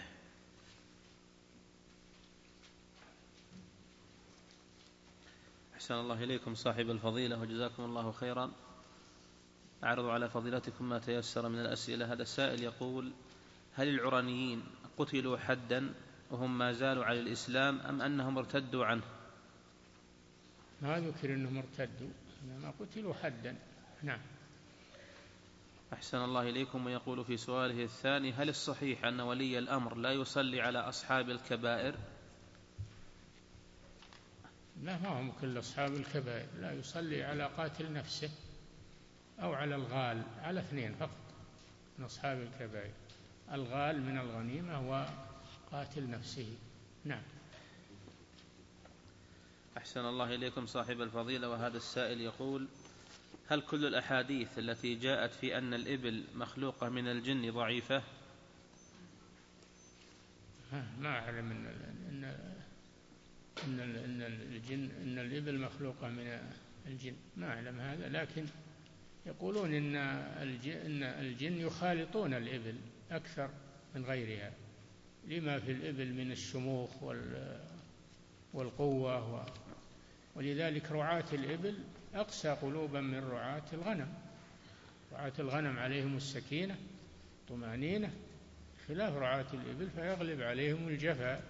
أحسن الله إليكم صاحب الفضيلة وجزاكم الله خيرا. أعرض على فضيلتكم ما تيسر من الأسئلة. هذا السائل يقول: هل العرنيين قتلوا حدا وهم ما زالوا على الإسلام أم أنهم ارتدوا عنه؟ ما ذكر أنهم ارتدوا، إنما قتلوا حدا. نعم. أحسن الله إليكم. ويقول في سؤاله الثاني: هل الصحيح أن ولي الأمر لا يصلي على أصحاب الكبائر؟ لا، ما هم كل أصحاب الكبائر، لا، يصلي على قاتل نفسه أو على الغال، على 2 فقط من أصحاب الكبائر: الغال من الغنيمة قاتل نفسه. نعم. أحسن الله إليكم صاحب الفضيلة، وهذا السائل يقول: هل كل الأحاديث التي جاءت في أن الإبل مخلوقة من الجن ضعيفة؟ ما أعلم أن الإبل مخلوقة من الجن، ما أعلم هذا، لكن يقولون إن الجن يخالطون الإبل أكثر من غيرها لما في الإبل من الشموخ والقوة، ولذلك رعاة الإبل أقسى قلوبا من رعاة الغنم. رعاة الغنم عليهم السكينة طمأنينة، خلاف رعاة الإبل فيغلب عليهم الجفاء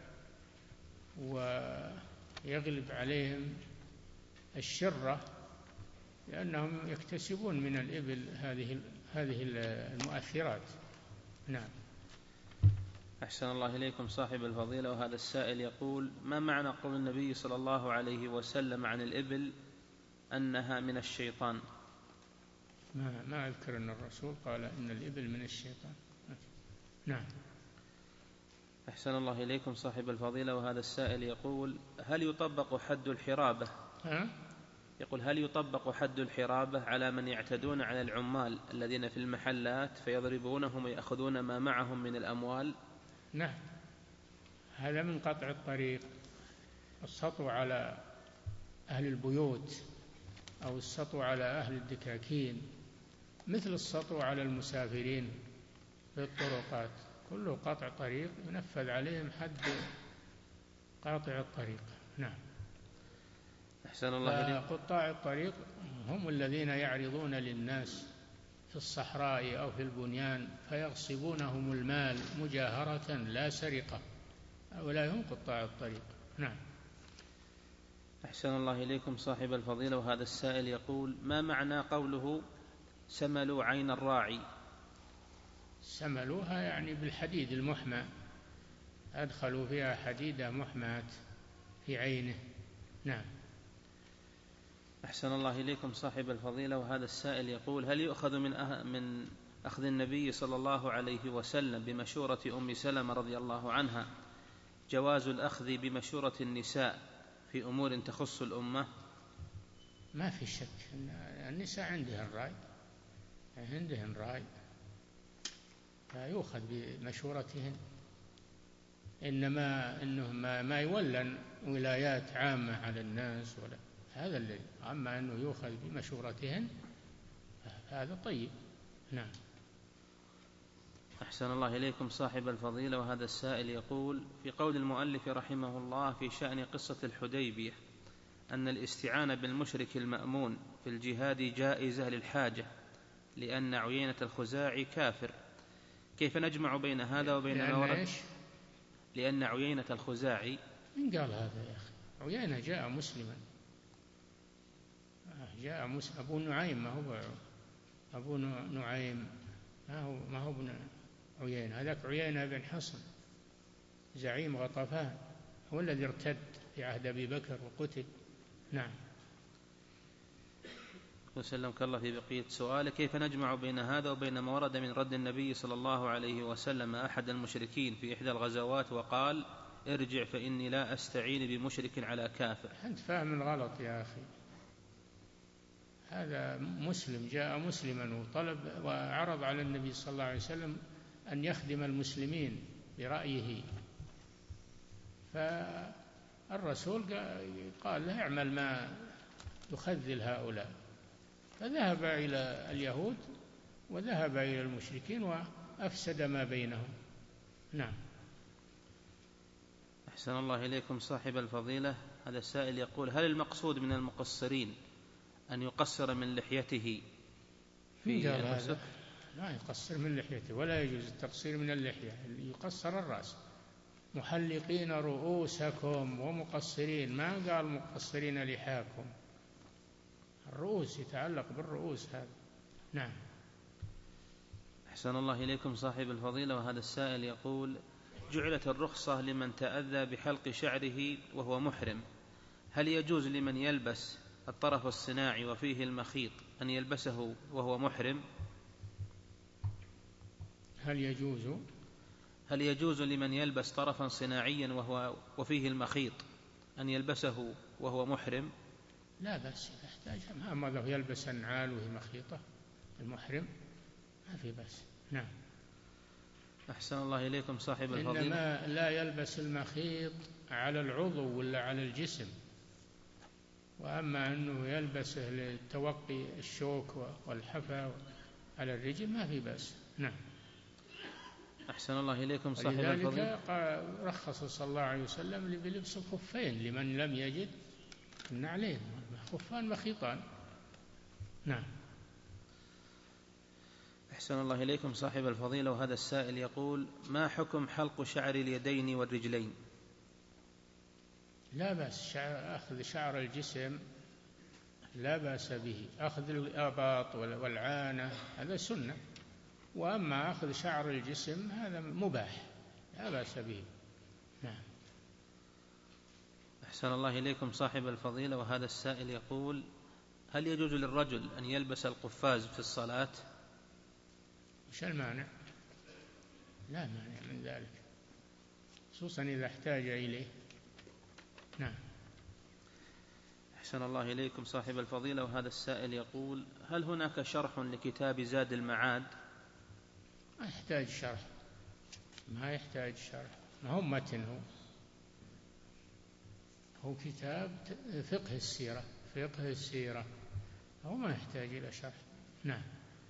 ويغلب عليهم الشرة، لأنهم يكتسبون من الإبل هذه المؤثرات. نعم. أحسن الله إليكم صاحب الفضيلة، وهذا السائل يقول: ما معنى قول النبي صلى الله عليه وسلم عن الإبل أنها من الشيطان؟ ما أذكر أن الرسول قال إن الإبل من الشيطان. نعم. أحسن الله إليكم صاحب الفضيلة، وهذا السائل يقول: هل يطبق حد الحرابة؟ يقول: هل يطبق حد الحرابة على من يعتدون على العمال الذين في المحلات فيضربونهم ويأخذون ما معهم من الأموال؟ نعم، هذا من قطع الطريق. السطو على أهل البيوت أو السطو على أهل الدكاكين مثل السطو على المسافرين في الطرقات، كله قطع طريق ينفذ عليهم حد قاطع الطريق. نعم. أحسن الله إليكم. قطاع الطريق هم الذين يعرضون للناس في الصحراء أو في البنيان فيغصبونهم المال مجاهرة لا سرقة، هؤلاء هم قطاع الطريق. نعم. أحسن الله إليكم صاحب الفضيلة، وهذا السائل يقول: ما معنى قوله سملوا عين الراعي؟ سملوها يعني بالحديد المحمى، أدخلوا فيها حديدة محماة في عينه. نعم. أحسن الله إليكم صاحب الفضيلة، وهذا السائل يقول: هل يؤخذ من أخذ النبي صلى الله عليه وسلم بمشورة أم سلمة رضي الله عنها جواز الأخذ بمشورة النساء في أمور تخص الأمة؟ ما في شك أن النساء عندهن رأي فيؤخذ بمشورتهن، إنما أنه ما يولن ولايات عامة على الناس ولا هذا الذي، أما أنه يؤخذ بمشورتهن هذا طيب. نعم. أحسن الله إليكم صاحب الفضيلة، وهذا السائل يقول: في قول المؤلف رحمه الله في شأن قصة الحديبية أن الاستعانة بالمشرك المأمون في الجهاد جائزة للحاجة لأن عيينة الخزاعي كافر، كيف نجمع بين هذا وبين ما ورد؟ لأن عيينة الخزاعي. من قال هذا يا أخي؟ عيينة جاء مسلما، أبو نعيم، ما هو أبو نعيم، ما هو ابن عيينة، هذاك عيينة بن حصن زعيم غطفان، هو الذي ارتد في عهد أبي بكر وقتل. نعم. وسلمك الله في بقية سؤال: كيف نجمع بين هذا وبين ما ورد من رد النبي صلى الله عليه وسلم أحد المشركين في إحدى الغزوات وقال: ارجع فإني لا أستعين بمشرك على كافر؟ أنت فاهم الغلط يا أخي، هذا مسلم جاء مسلما وطلب وعرض على النبي صلى الله عليه وسلم أن يخدم المسلمين برأيه، فالرسول قال له: اعمل ما يخذل هؤلاء، فذهب إلى اليهود وذهب إلى المشركين وأفسد ما بينهم. نعم. أحسن الله إليكم صاحب الفضيلة، هذا السائل يقول: هل المقصود من المقصرين أن يقصر من لحيته في النسك؟ لا يقصر من لحيته، ولا يجوز التقصير من اللحية، يقصر الرأس. محلقين رؤوسكم ومقصرين، ما قال مقصرين لحاكم، الرؤوس يتعلق بالرؤوس هذا. نعم. أحسن الله إليكم صاحب الفضيلة، وهذا السائل يقول: جعلت الرخصة لمن تأذى بحلق شعره وهو محرم، هل يجوز لمن يلبس الطرف الصناعي وفيه المخيط أن يلبسه وهو محرم؟ هل يجوز لمن يلبس طرفا صناعيا وفيه المخيط أن يلبسه وهو محرم؟ لا بأس إذا احتاج، أما لو يلبس النعال وهي مخيطة المحرم ما في بأس. نعم. أحسن الله إليكم صاحب الفضيلة. إنما لا يلبس المخيط على العضو ولا على الجسم، وأما أنه يلبسه لتوقي الشوك والحفا على الرجل ما في بأس. نعم. أحسن الله إليكم صاحب الفضيلة. ولذلك رخص صلى الله عليه وسلم بلبس الخفين لمن لم يجد النعلين، خفان مخيطان. نعم. أحسن الله إليكم صاحب الفضيلة. وهذا السائل يقول: ما حكم حلق شعر اليدين والرجلين؟ لا بأس، أخذ شعر الجسم لا بأس به، أخذ الآباط والعانة هذا سنة، وأما أخذ شعر الجسم هذا مباح لا بأس به. نعم. أحسن الله إليكم صاحب الفضيلة. وهذا السائل يقول: هل يجوز للرجل أن يلبس القفاز في الصلاة؟ وش المانع؟ لا مانع من ذلك، خصوصا إذا احتاج إليه. نعم. أحسن الله إليكم صاحب الفضيلة. وهذا السائل يقول: هل هناك شرح لكتاب زاد المعاد؟ ما يحتاج شرح، ما يحتاج شرح، ما هو متن، هو كتاب فقه السيرة، فقه السيرة، هو ما يحتاج إلى شرح. نعم.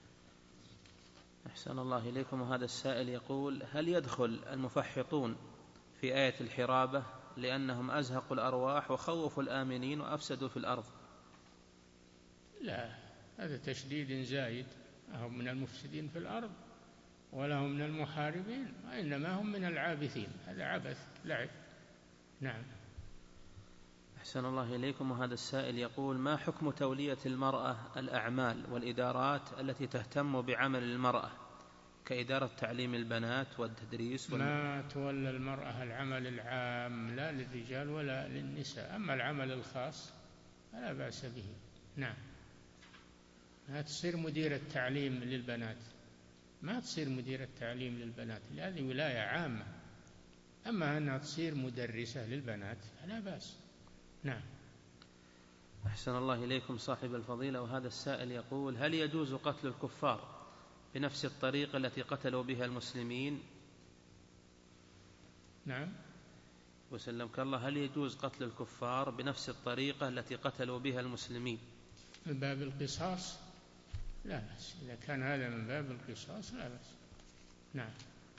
أحسن الله إليكم. وهذا السائل يقول: هل يدخل المفحطون في آية الحرابة لأنهم أزهقوا الأرواح وخوفوا الآمنين وأفسدوا في الأرض؟ لا، هذا تشديد زايد، هم من المفسدين في الأرض ولا هم من المحاربين، وإنما هم من العابثين، هذا عبث لعب. نعم. أحسن الله إليكم. وهذا السائل يقول: ما حكم تولية المرأة الأعمال والإدارات التي تهتم بعمل المرأة كإدارة تعليم البنات والتدريس ما تولى المرأة العمل العام لا للرجال ولا للنساء، أما العمل الخاص فلا بأس به. نعم. ما تصير مديرة تعليم للبنات، ما تصير مديرة تعليم للبنات، هذه ولاية عامة، أما أنها تصير مدرسة للبنات فلا بأس. نعم. أحسن الله إليكم صاحب الفضيلة. وهذا السائل يقول: هل يجوز قتل الكفار بنفس الطريقة التي قتلوا بها المسلمين؟ نعم. وسلمك الله، هل يجوز قتل الكفار بنفس الطريقة التي قتلوا بها المسلمين؟ من باب القصاص لا بأس، إذا كان هذا من باب القصاص لا بأس. نعم.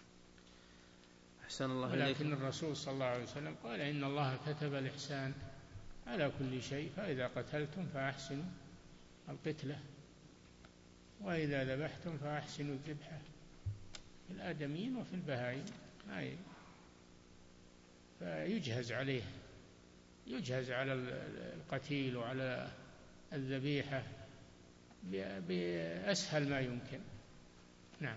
أحسن الله ولكن إليكم. الرسول صلى الله عليه وسلم قال: إن الله كتب الإحسان على كل شيء، فإذا قتلتم فأحسنوا القتلة، وإذا ذبحتم فأحسنوا الذبحة، في الآدميين وفي البهائم، فيجهز عليه، يجهز على القتيل وعلى الذبيحة بأسهل ما يمكن. نعم.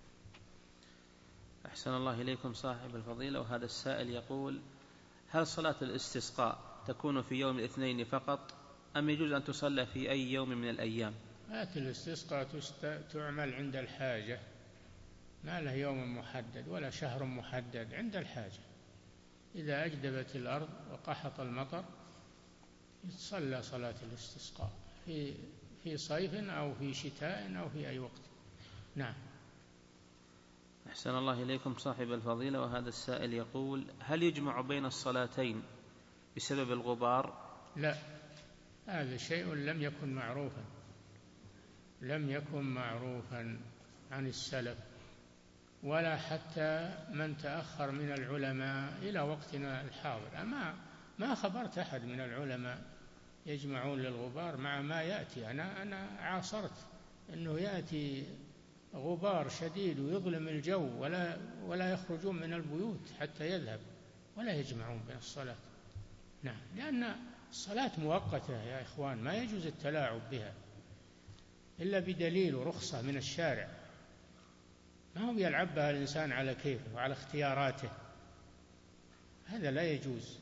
أحسن الله إليكم صاحب الفضيلة. وهذا السائل يقول: هل صلاة الاستسقاء تكون في يوم الاثنين فقط أم يجوز أن تصلى في أي يوم من الأيام؟ صلاة الاستسقاء تعمل عند الحاجة، ما له يوم محدد ولا شهر محدد، عند الحاجة، إذا أجدبت الأرض وقحط المطر يتصلى صلاة الاستسقاء في صيف أو في شتاء أو في أي وقت. نعم. أحسن الله إليكم صاحب الفضيلة. وهذا السائل يقول: هل يجمع بين الصلاتين بسبب الغبار؟ لا، هذا شيء لم يكن معروفا، لم يكن معروفا عن السلف ولا حتى من تأخر من العلماء إلى وقتنا الحاضر. ما خبرت أحد من العلماء يجمعون للغبار مع ما يأتي. أنا عاصرت أنه يأتي غبار شديد ويظلم الجو ولا يخرجون من البيوت حتى يذهب، ولا يجمعون بين الصلاة. نعم. لأن الصلاة مؤقتة يا إخوان، ما يجوز التلاعب بها إلا بدليل ورخصة من الشارع، ما هو يلعب بها الإنسان على كيفه وعلى اختياراته، هذا لا يجوز،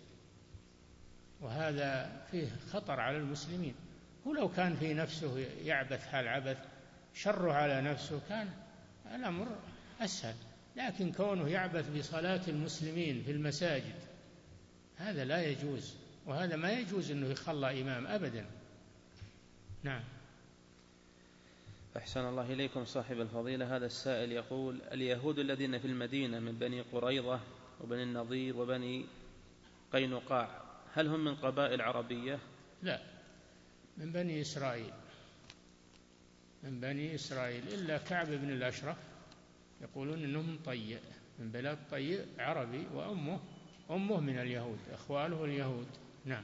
وهذا فيه خطر على المسلمين. ولو كان في نفسه يعبث حال عبث شره على نفسه كان الأمر أسهل، لكن كونه يعبث بصلاة المسلمين في المساجد هذا لا يجوز، وهذا ما يجوز أنه يخلى إمام أبدا. نعم. أحسن الله إليكم صاحب الفضيلة. هذا السائل يقول: اليهود الذين في المدينة من بني قريظة وبني النضير وبني قينقاع هل هم من قبائل عربية؟ لا، من بني إسرائيل، من بني إسرائيل، إلا كعب بن الأشرف يقولون إنه من طيء، من بلاد طيء، عربي، وأمه من اليهود، أخواله اليهود. نعم.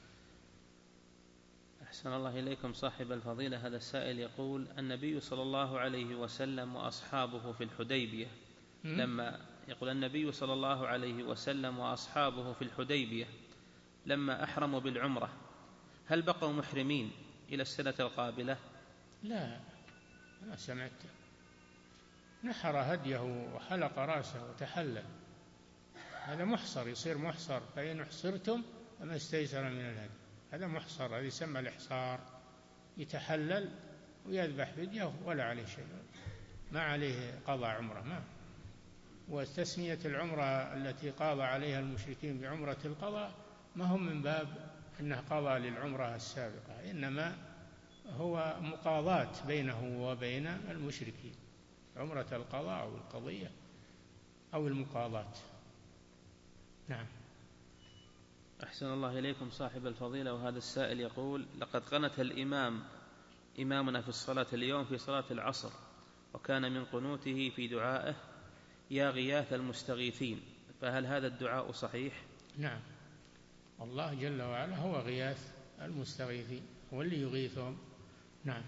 أحسن الله إليكم صاحب الفضيلة. هذا السائل يقول: النبي صلى الله عليه وسلم وأصحابه في الحديبية النبي صلى الله عليه وسلم وأصحابه في الحديبية لما أحرموا بالعمرة هل بقوا محرمين إلى السنة القابلة؟ لا، ما سمعت. نحر هديه وحلق رأسه وتحلل، هذا محصر، يصير محصر، فإن احصرتم فما استيسر من الهدي، هذا محصر، هذا يسمى الإحصار، يتحلل ويذبح فدية ولا عليه شيء، ما عليه قضاء عمره. ما وتسمية العمرة التي قاضى عليها المشركين بعمرة القضاء ما هم من باب أنه قضى للعمرة السابقة، إنما هو مقاضاة بينه وبين المشركين، عمرة القضاء أو القضية أو المقاضاة. نعم. أحسن الله إليكم صاحب الفضيلة. وهذا السائل يقول: لقد قنت إمامنا في الصلاة اليوم في صلاة العصر، وكان من قنوته في دعائه يا غياث المستغيثين، فهل هذا الدعاء صحيح؟ نعم، الله جل وعلا هو غياث المستغيثين، هو اللي يغيثهم. نعم.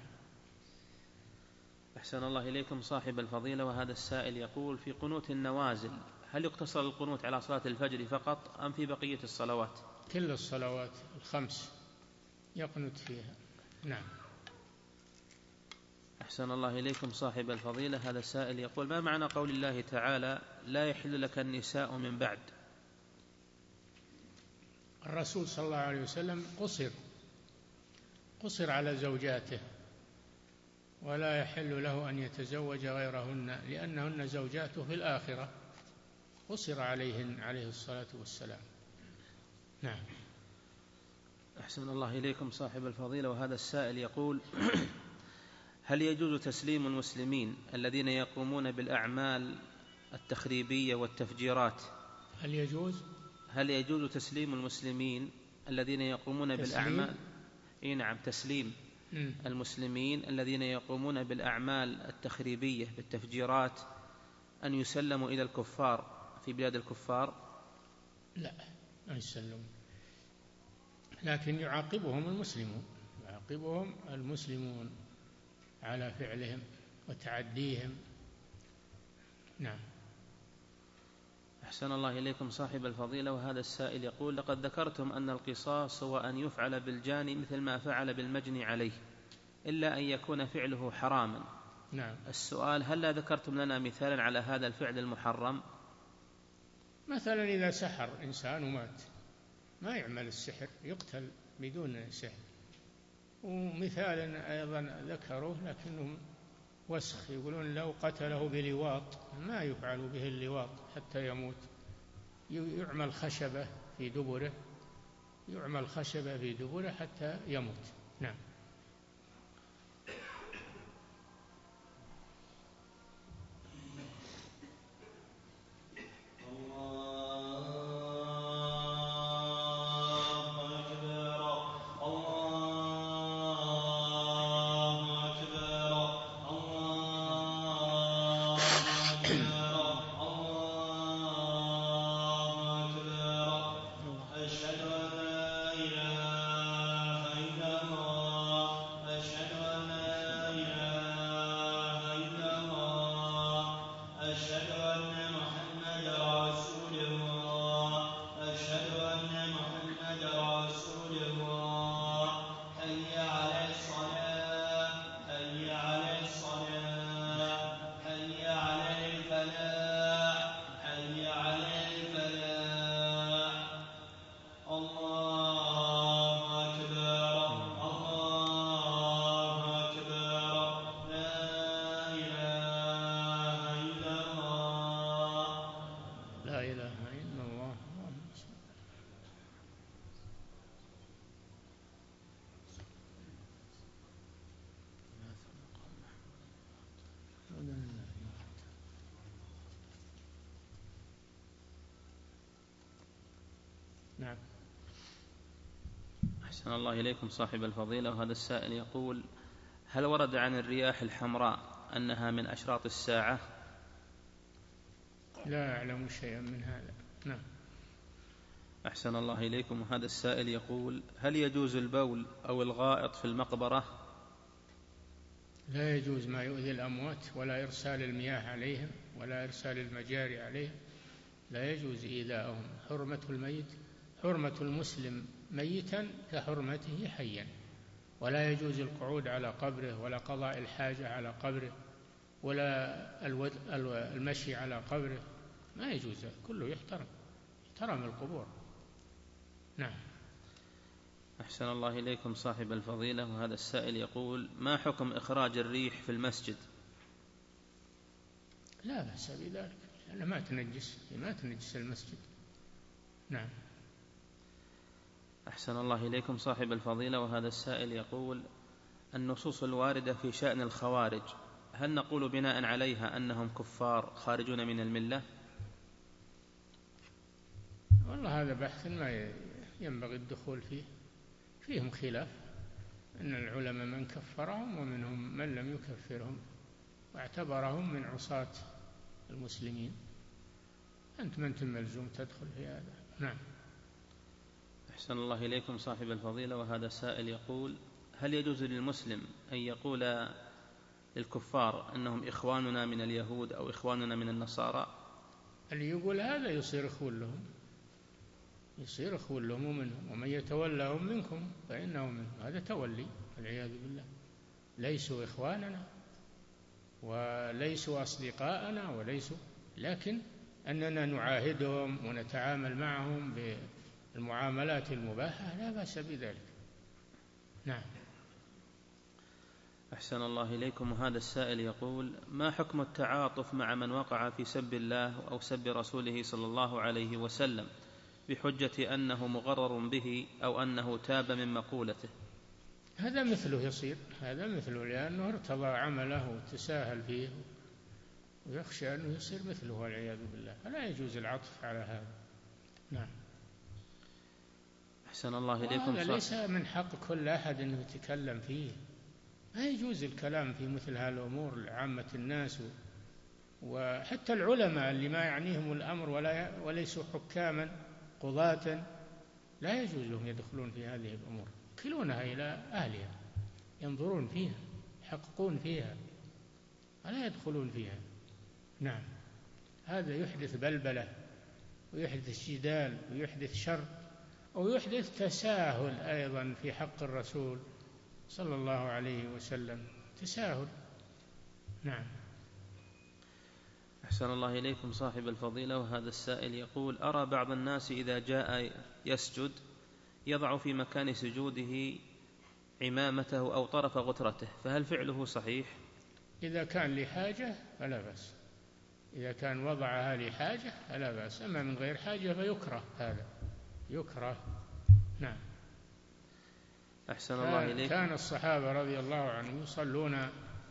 أحسن الله إليكم صاحب الفضيلة. وهذا السائل يقول: في قنوت النوازل هل يقتصر القنوت على صلاة الفجر فقط أم في بقية الصلوات؟ كل الصلوات الخمس يقنت فيها. نعم. أحسن الله إليكم صاحب الفضيلة. هذا السائل يقول: ما معنى قول الله تعالى لا يحل لك النساء من بعد؟ الرسول صلى الله عليه وسلم قصر على زوجاته، ولا يحل له أن يتزوج غيرهن لأنهن زوجاته في الآخرة، قصر عليهن عليه الصلاة والسلام. نعم. أحسن الله إليكم صاحب الفضيلة. وهذا السائل يقول: هل يجوز تسليم المسلمين الذين يقومون بالأعمال التخريبية والتفجيرات؟ هل يجوز تسليم المسلمين الذين يقومون بالأعمال؟ نعم، تسليم المسلمين الذين يقومون بالأعمال التخريبية بالتفجيرات أن يسلموا إلى الكفار في بلاد الكفار؟ لا، ما يسلمون، لكن يعاقبهم المسلمون على فعلهم وتعديهم. نعم. أحسن الله إليكم صاحب الفضيلة. وهذا السائل يقول: لقد ذكرتم أن القصاص هو أن يفعل بالجاني مثل ما فعل بالمجني عليه إلا أن يكون فعله حراما. نعم. السؤال: هل لا ذكرتم لنا مثالا على هذا الفعل المحرم؟ مثلا إذا سحر إنسان ومات ما يعمل السحر، يقتل بدون سحر. ومثالا أيضا ذكروه لكنه وسخ، يقولون لو قتله بلواط ما يفعل به اللواط حتى يموت، يعمل خشبة في دبره حتى يموت. نعم. نعم. أحسن الله إليكم صاحب الفضيلة. وهذا السائل يقول: هل ورد عن الرياح الحمراء أنها من أشراط الساعة؟ لا أعلم شيئا من هذا. نعم. أحسن الله إليكم. وهذا السائل يقول: هل يجوز البول أو الغائط في المقبرة؟ لا يجوز ما يؤذي الأموات، ولا إرسال المياه عليهم، ولا إرسال المجاري عليهم، لا يجوز إيذاؤهم. حرمة الميت، حرمة المسلم ميتا كحرمته حيا، ولا يجوز القعود على قبره، ولا قضاء الحاجة على قبره، ولا المشي على قبره، ما يجوز، كله يحترم القبور. نعم. أحسن الله إليكم صاحب الفضيلة. وهذا السائل يقول: ما حكم إخراج الريح في المسجد؟ لا بأس بذلك، لأنه ما تنجس المسجد. نعم. أحسن الله إليكم صاحب الفضيلة. وهذا السائل يقول: النصوص الواردة في شأن الخوارج، هل نقول بناء عليها أنهم كفار خارجون من الملة؟ والله هذا بحث ما ينبغي الدخول فيه، فيهم خلاف، أن العلماء من كفرهم ومنهم من لم يكفرهم واعتبرهم من عصاة المسلمين. أنت من ملزوم تدخل في هذا. نعم. أحسن الله إليكم صاحب الفضيلة. وهذا سائل يقول: هل يجوز للمسلم أن يقول للكفار أنهم إخواننا من اليهود أو إخواننا من النصارى؟ اللي يقول هذا يصير أخو لهم ومنهم، ومن يتولهم منكم فإنه منهم، هذا تولي والعياذ بالله. ليسوا إخواننا وليسوا أصدقاءنا لكن أننا نعاهدهم ونتعامل معهم بالمعاملات المباحة لا بأس بذلك. نعم. أحسن الله إليكم. وهذا السائل يقول: ما حكم التعاطف مع من وقع في سب الله أو سب رسوله صلى الله عليه وسلم بحجة أنه مغرر به أو أنه تاب من مقولته؟ هذا مثله لأنه ارتضى عمله وتساهل فيه، ويخشى أنه يصير مثله والعياذ بالله، فلا يجوز العطف على هذا. نعم. أحسن الله إليكم. هذا ليس من حق كل أحد أنه يتكلم فيه، ما يجوز الكلام في مثل هذه الأمور لعامة الناس، وحتى العلماء اللي ما يعنيهم الأمر وليسوا حكاما قضاة لا يجوز لهم يدخلون في هذه الأمور، يكلونها إلى أهلها، ينظرون فيها، يحققون فيها، ولا يدخلون فيها. نعم. هذا يحدث بلبلة، ويحدث جدال، ويحدث شر، ويحدث تساهل أيضا في حق الرسول صلى الله عليه وسلم، تساهل. نعم. أحسن الله إليكم صاحب الفضيلة. وهذا السائل يقول: أرى بعض الناس إذا جاء يسجد يضع في مكان سجوده عمامته أو طرف غترته، فهل فعله صحيح؟ إذا كان لحاجة فلا بأس، إذا كان وضعها لحاجة فلا بأس، أما من غير حاجة فيكره، هذا يكره. نعم. أحسن الله إليكم. كان الصحابة رضي الله عنهم يصلون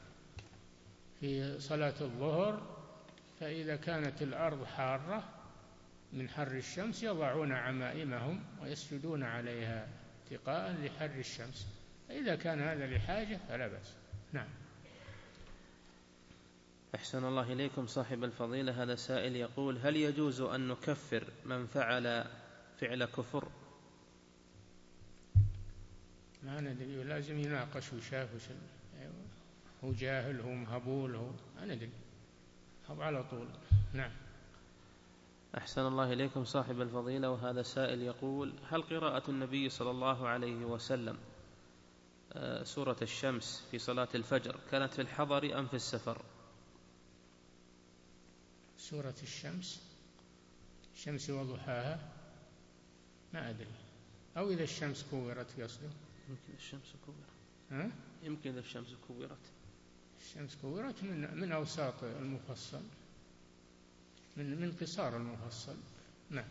في صلاة الظهر، فإذا كانت الأرض حارة من حر الشمس يضعون عمائمهم ويسجدون عليها اتقاء لحر الشمس، فإذا كان هذا لحاجة فلا بأس. نعم. أحسن الله إليكم صاحب الفضيلة. هذا سائل يقول: هل يجوز أن نكفر من فعل فعل كفر؟ ما ندري، لازم يناقش وشاف هو جاهل، هو مهبول، هو ما ندري، هو على طول. نعم. أحسن الله إليكم صاحب الفضيلة. وهذا سائل يقول: هل قراءة النبي صلى الله عليه وسلم سورة الشمس في صلاة الفجر كانت في الحضر أم في السفر؟ سورة الشمس وضحاها، ما أدري، أو إذا الشمس كورت قصده. يمكن الشمس كورت. الشمس كورت من أوساط المفصل، من قصار المفصل. نعم.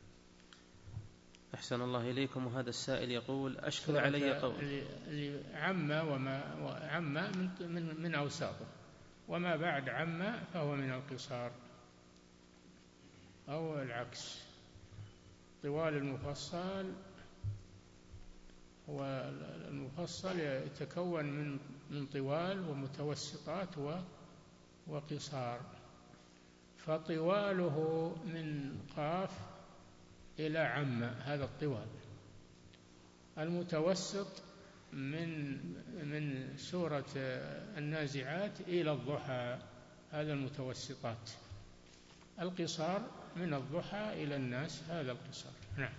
أحسن الله إليكم. وهذا السائل يقول: أشكل علي قول اللي عم من أوساطه، وما بعد عم فهو من القصار أو العكس. الطوال المفصل هو المفصل يتكون من طوال ومتوسطات وقصار، فطواله من قاف إلى عم، هذا الطوال. المتوسط من سورة النازعات إلى الضحى، هذا المتوسطات. القصار من الضحى إلى الناس، هذا القصار. نعم.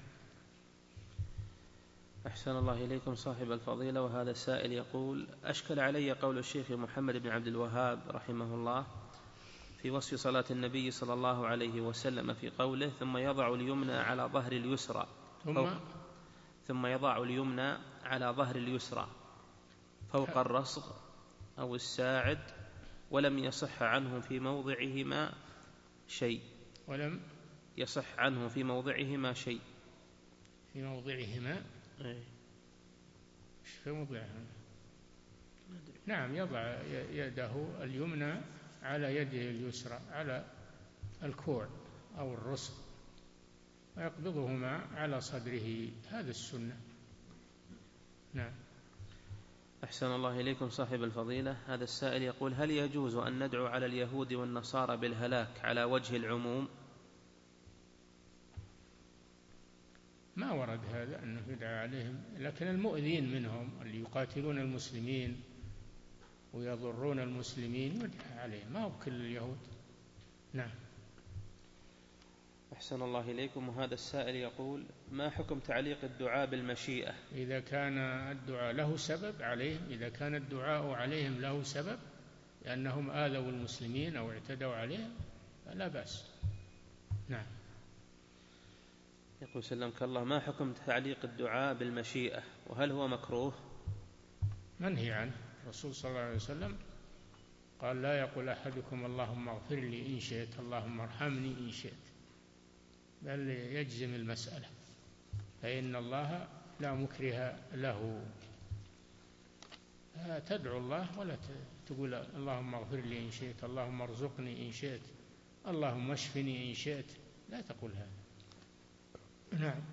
أحسن الله إليكم صاحب الفضيلة. وهذا السائل يقول: أشكل علي قول الشيخ محمد بن عبد الوهاب رحمه الله في وصف صلاة النبي صلى الله عليه وسلم في قوله: ثم يضع اليمنى على ظهر اليسرى ثم يضع اليمنى على ظهر اليسرى فوق الرصغ أو الساعد، ولم يصح عنه في موضعهما شيء. ولم يصح عنه في موضعهما شيء. في موضعهما في موضعهما. نعم، يضع يده اليمنى على يده اليسرى على الكوع أو الرصغ، ويقبضهما على صدره، هذا السنة. نعم. أحسن الله إليكم صاحب الفضيلة. هذا السائل يقول: هل يجوز أن ندعو على اليهود والنصارى بالهلاك على وجه العموم؟ ما ورد هذا أنه يدعى عليهم، لكن المؤذين منهم اللي يقاتلون المسلمين ويضرون المسلمين يدعى عليهم، ما هو كل اليهود. نعم. أحسن الله إليكم. وهذا السائل يقول: ما حكم تعليق الدعاء بالمشيئة؟ إذا كان الدعاء له سبب عليهم، إذا كان الدعاء عليهم له سبب لأنهم آذوا المسلمين أو اعتدوا عليهم فلا بأس. نعم. يقول سلمك الله: ما حكم تعليق الدعاء بالمشيئة، وهل هو مكروه؟ منهي عنه. الرسول صلى الله عليه وسلم قال: لا يقول أحدكم اللهم اغفر لي إن شئت، اللهم ارحمني إن شئت، بل يجزم المسألة، فإن الله لا مكره له. تدعو الله ولا تقول اللهم اغفر لي إن شئت، اللهم ارزقني إن شئت، اللهم اشفني إن شئت، لا تقول هذا. نعم.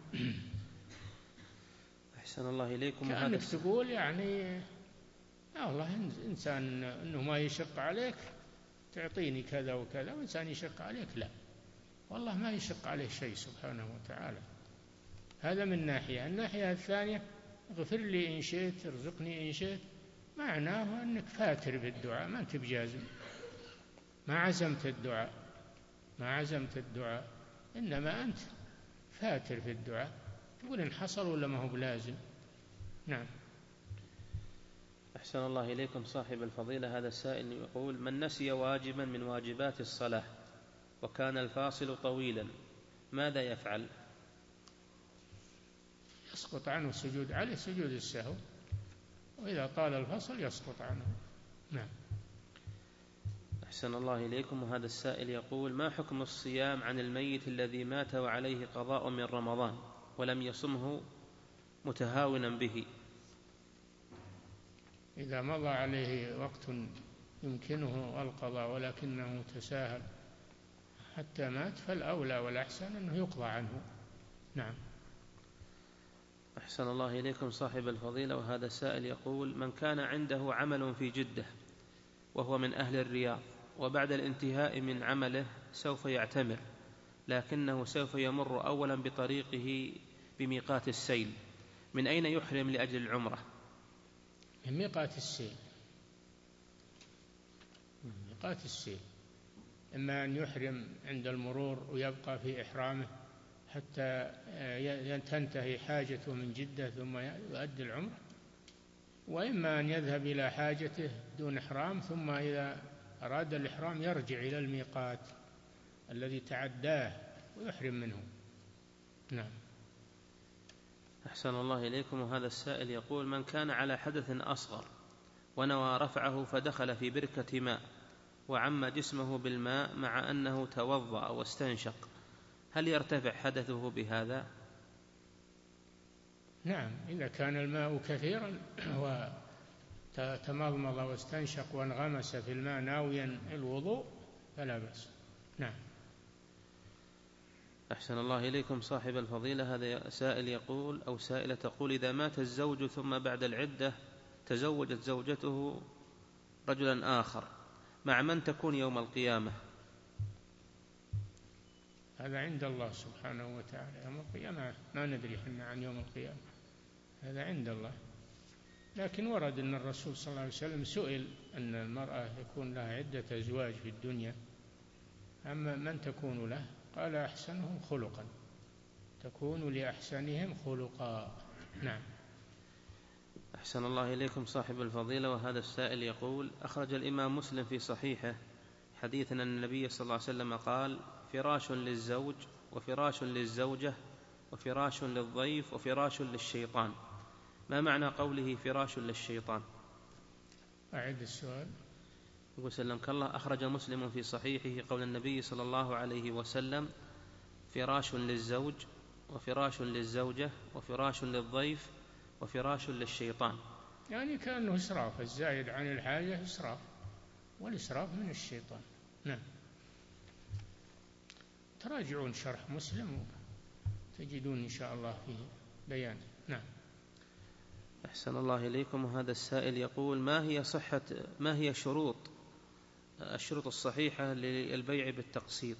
أحسن الله إليكم. كأنك تقول يعني الله إنسان أنه ما يشق عليك تعطيني كذا وكذا، وإنسان يشق عليك لا، والله ما يشق عليه شيء سبحانه وتعالى. هذا من ناحية. الناحية الثانية: اغفر لي إن شئت، ارزقني إن شئت، معناه أنك فاتر بالدعاء، ما أنت بجازم، ما عزمت الدعاء، ما عزمت الدعاء، إنما أنت فاتر في الدعاء، تقول إن حصل ولا ما هو بلازم. نعم. أحسن الله إليكم صاحب الفضيلة. هذا السائل يقول: من نسي واجبا من واجبات الصلاة وكان الفاصل طويلا ماذا يفعل؟ يسقط عنه السجود، عليه سجود السهو، وإذا طال الفصل يسقط عنه. نعم. أحسن الله إليكم. وهذا السائل يقول: ما حكم الصيام عن الميت الذي مات وعليه قضاء من رمضان ولم يصمه متهاونا به؟ إذا مضى عليه وقت يمكنه القضاء ولكنه تساهل حتى مات فالأولى والأحسن أنه يقضى عنه. نعم. أحسن الله إليكم صاحب الفضيلة. وهذا السائل يقول: من كان عنده عمل في جدة وهو من أهل الرياض، وبعد الانتهاء من عمله سوف يعتمر، لكنه سوف يمر أولا بطريقه بميقات السيل، من أين يحرم لأجل العمرة؟ من ميقات السيل. ميقات السيل، إما أن يحرم عند المرور ويبقى في إحرامه حتى تنتهي حاجته من جدة ثم يؤدي العمرة، وإما أن يذهب إلى حاجته دون إحرام ثم إذا أراد الإحرام يرجع إلى الميقات الذي تعداه ويحرم منه. نعم. أحسن الله إليكم. وهذا السائل يقول: من كان على حدث أصغر ونوى رفعه فدخل في بركة ماء وعم جسمه بالماء مع أنه توضأ واستنشق، هل يرتفع حدثه بهذا؟ نعم، إذا كان الماء كثيرا وتمضمض واستنشق وانغمس في الماء ناويا الوضوء فلا بأس. نعم. أحسن الله إليكم صاحب الفضيلة. هذا سائل يقول أو سائلة تقول: إذا مات الزوج ثم بعد العدة تزوجت زوجته رجلا آخر، مع من تكون يوم القيامة؟ هذا عند الله سبحانه وتعالى. يوم القيامة ما ندري حنا عن يوم القيامة، هذا عند الله. لكن ورد أن الرسول صلى الله عليه وسلم سئل أن المرأة يكون لها عدة أزواج في الدنيا، أما من تكون له؟ قال: أحسنهم خلقا، تكون لأحسنهم خلقا. نعم. أحسن الله إليكم صاحب الفضيلة. وهذا السائل يقول: أخرج الإمام مسلم في صحيحه حديثا أن النبي صلى الله عليه وسلم قال: فراش للزوج وفراش للزوجة وفراش للضيف وفراش للشيطان. ما معنى قوله فراش للشيطان؟ أعد السؤال. يقول سلمك الله: أخرج مسلم في صحيحه قول النبي صلى الله عليه وسلم: فراش للزوج وفراش للزوجة وفراش للضيف وفراش للشيطان. يعني كأنه إسراف، الزائد عن الحاجة إسراف، والإسراف من الشيطان. نعم. تراجعون شرح مسلم تجدون إن شاء الله فيه بيان. نعم. أحسن الله إليكم. وهذا السائل يقول: ما هي الشروط الصحيحة للبيع بالتقسيط؟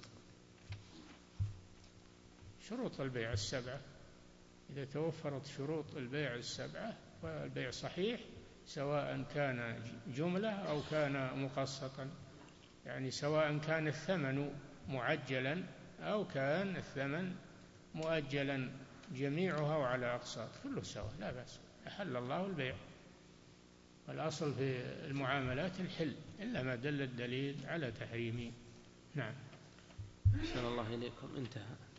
شروط البيع السبعة، إذا توفرت شروط البيع السبعة فالبيع صحيح، سواء كان جملة أو كان مقسطا، يعني سواء كان الثمن معجلا أو كان الثمن مؤجلا، جميعها وعلى أقساط كله سواء، لا بأس. أحل الله البيع، والأصل في المعاملات الحل إلا ما دل الدليل على تحريمه. نعم. أحسن الله إليكم. انتهى.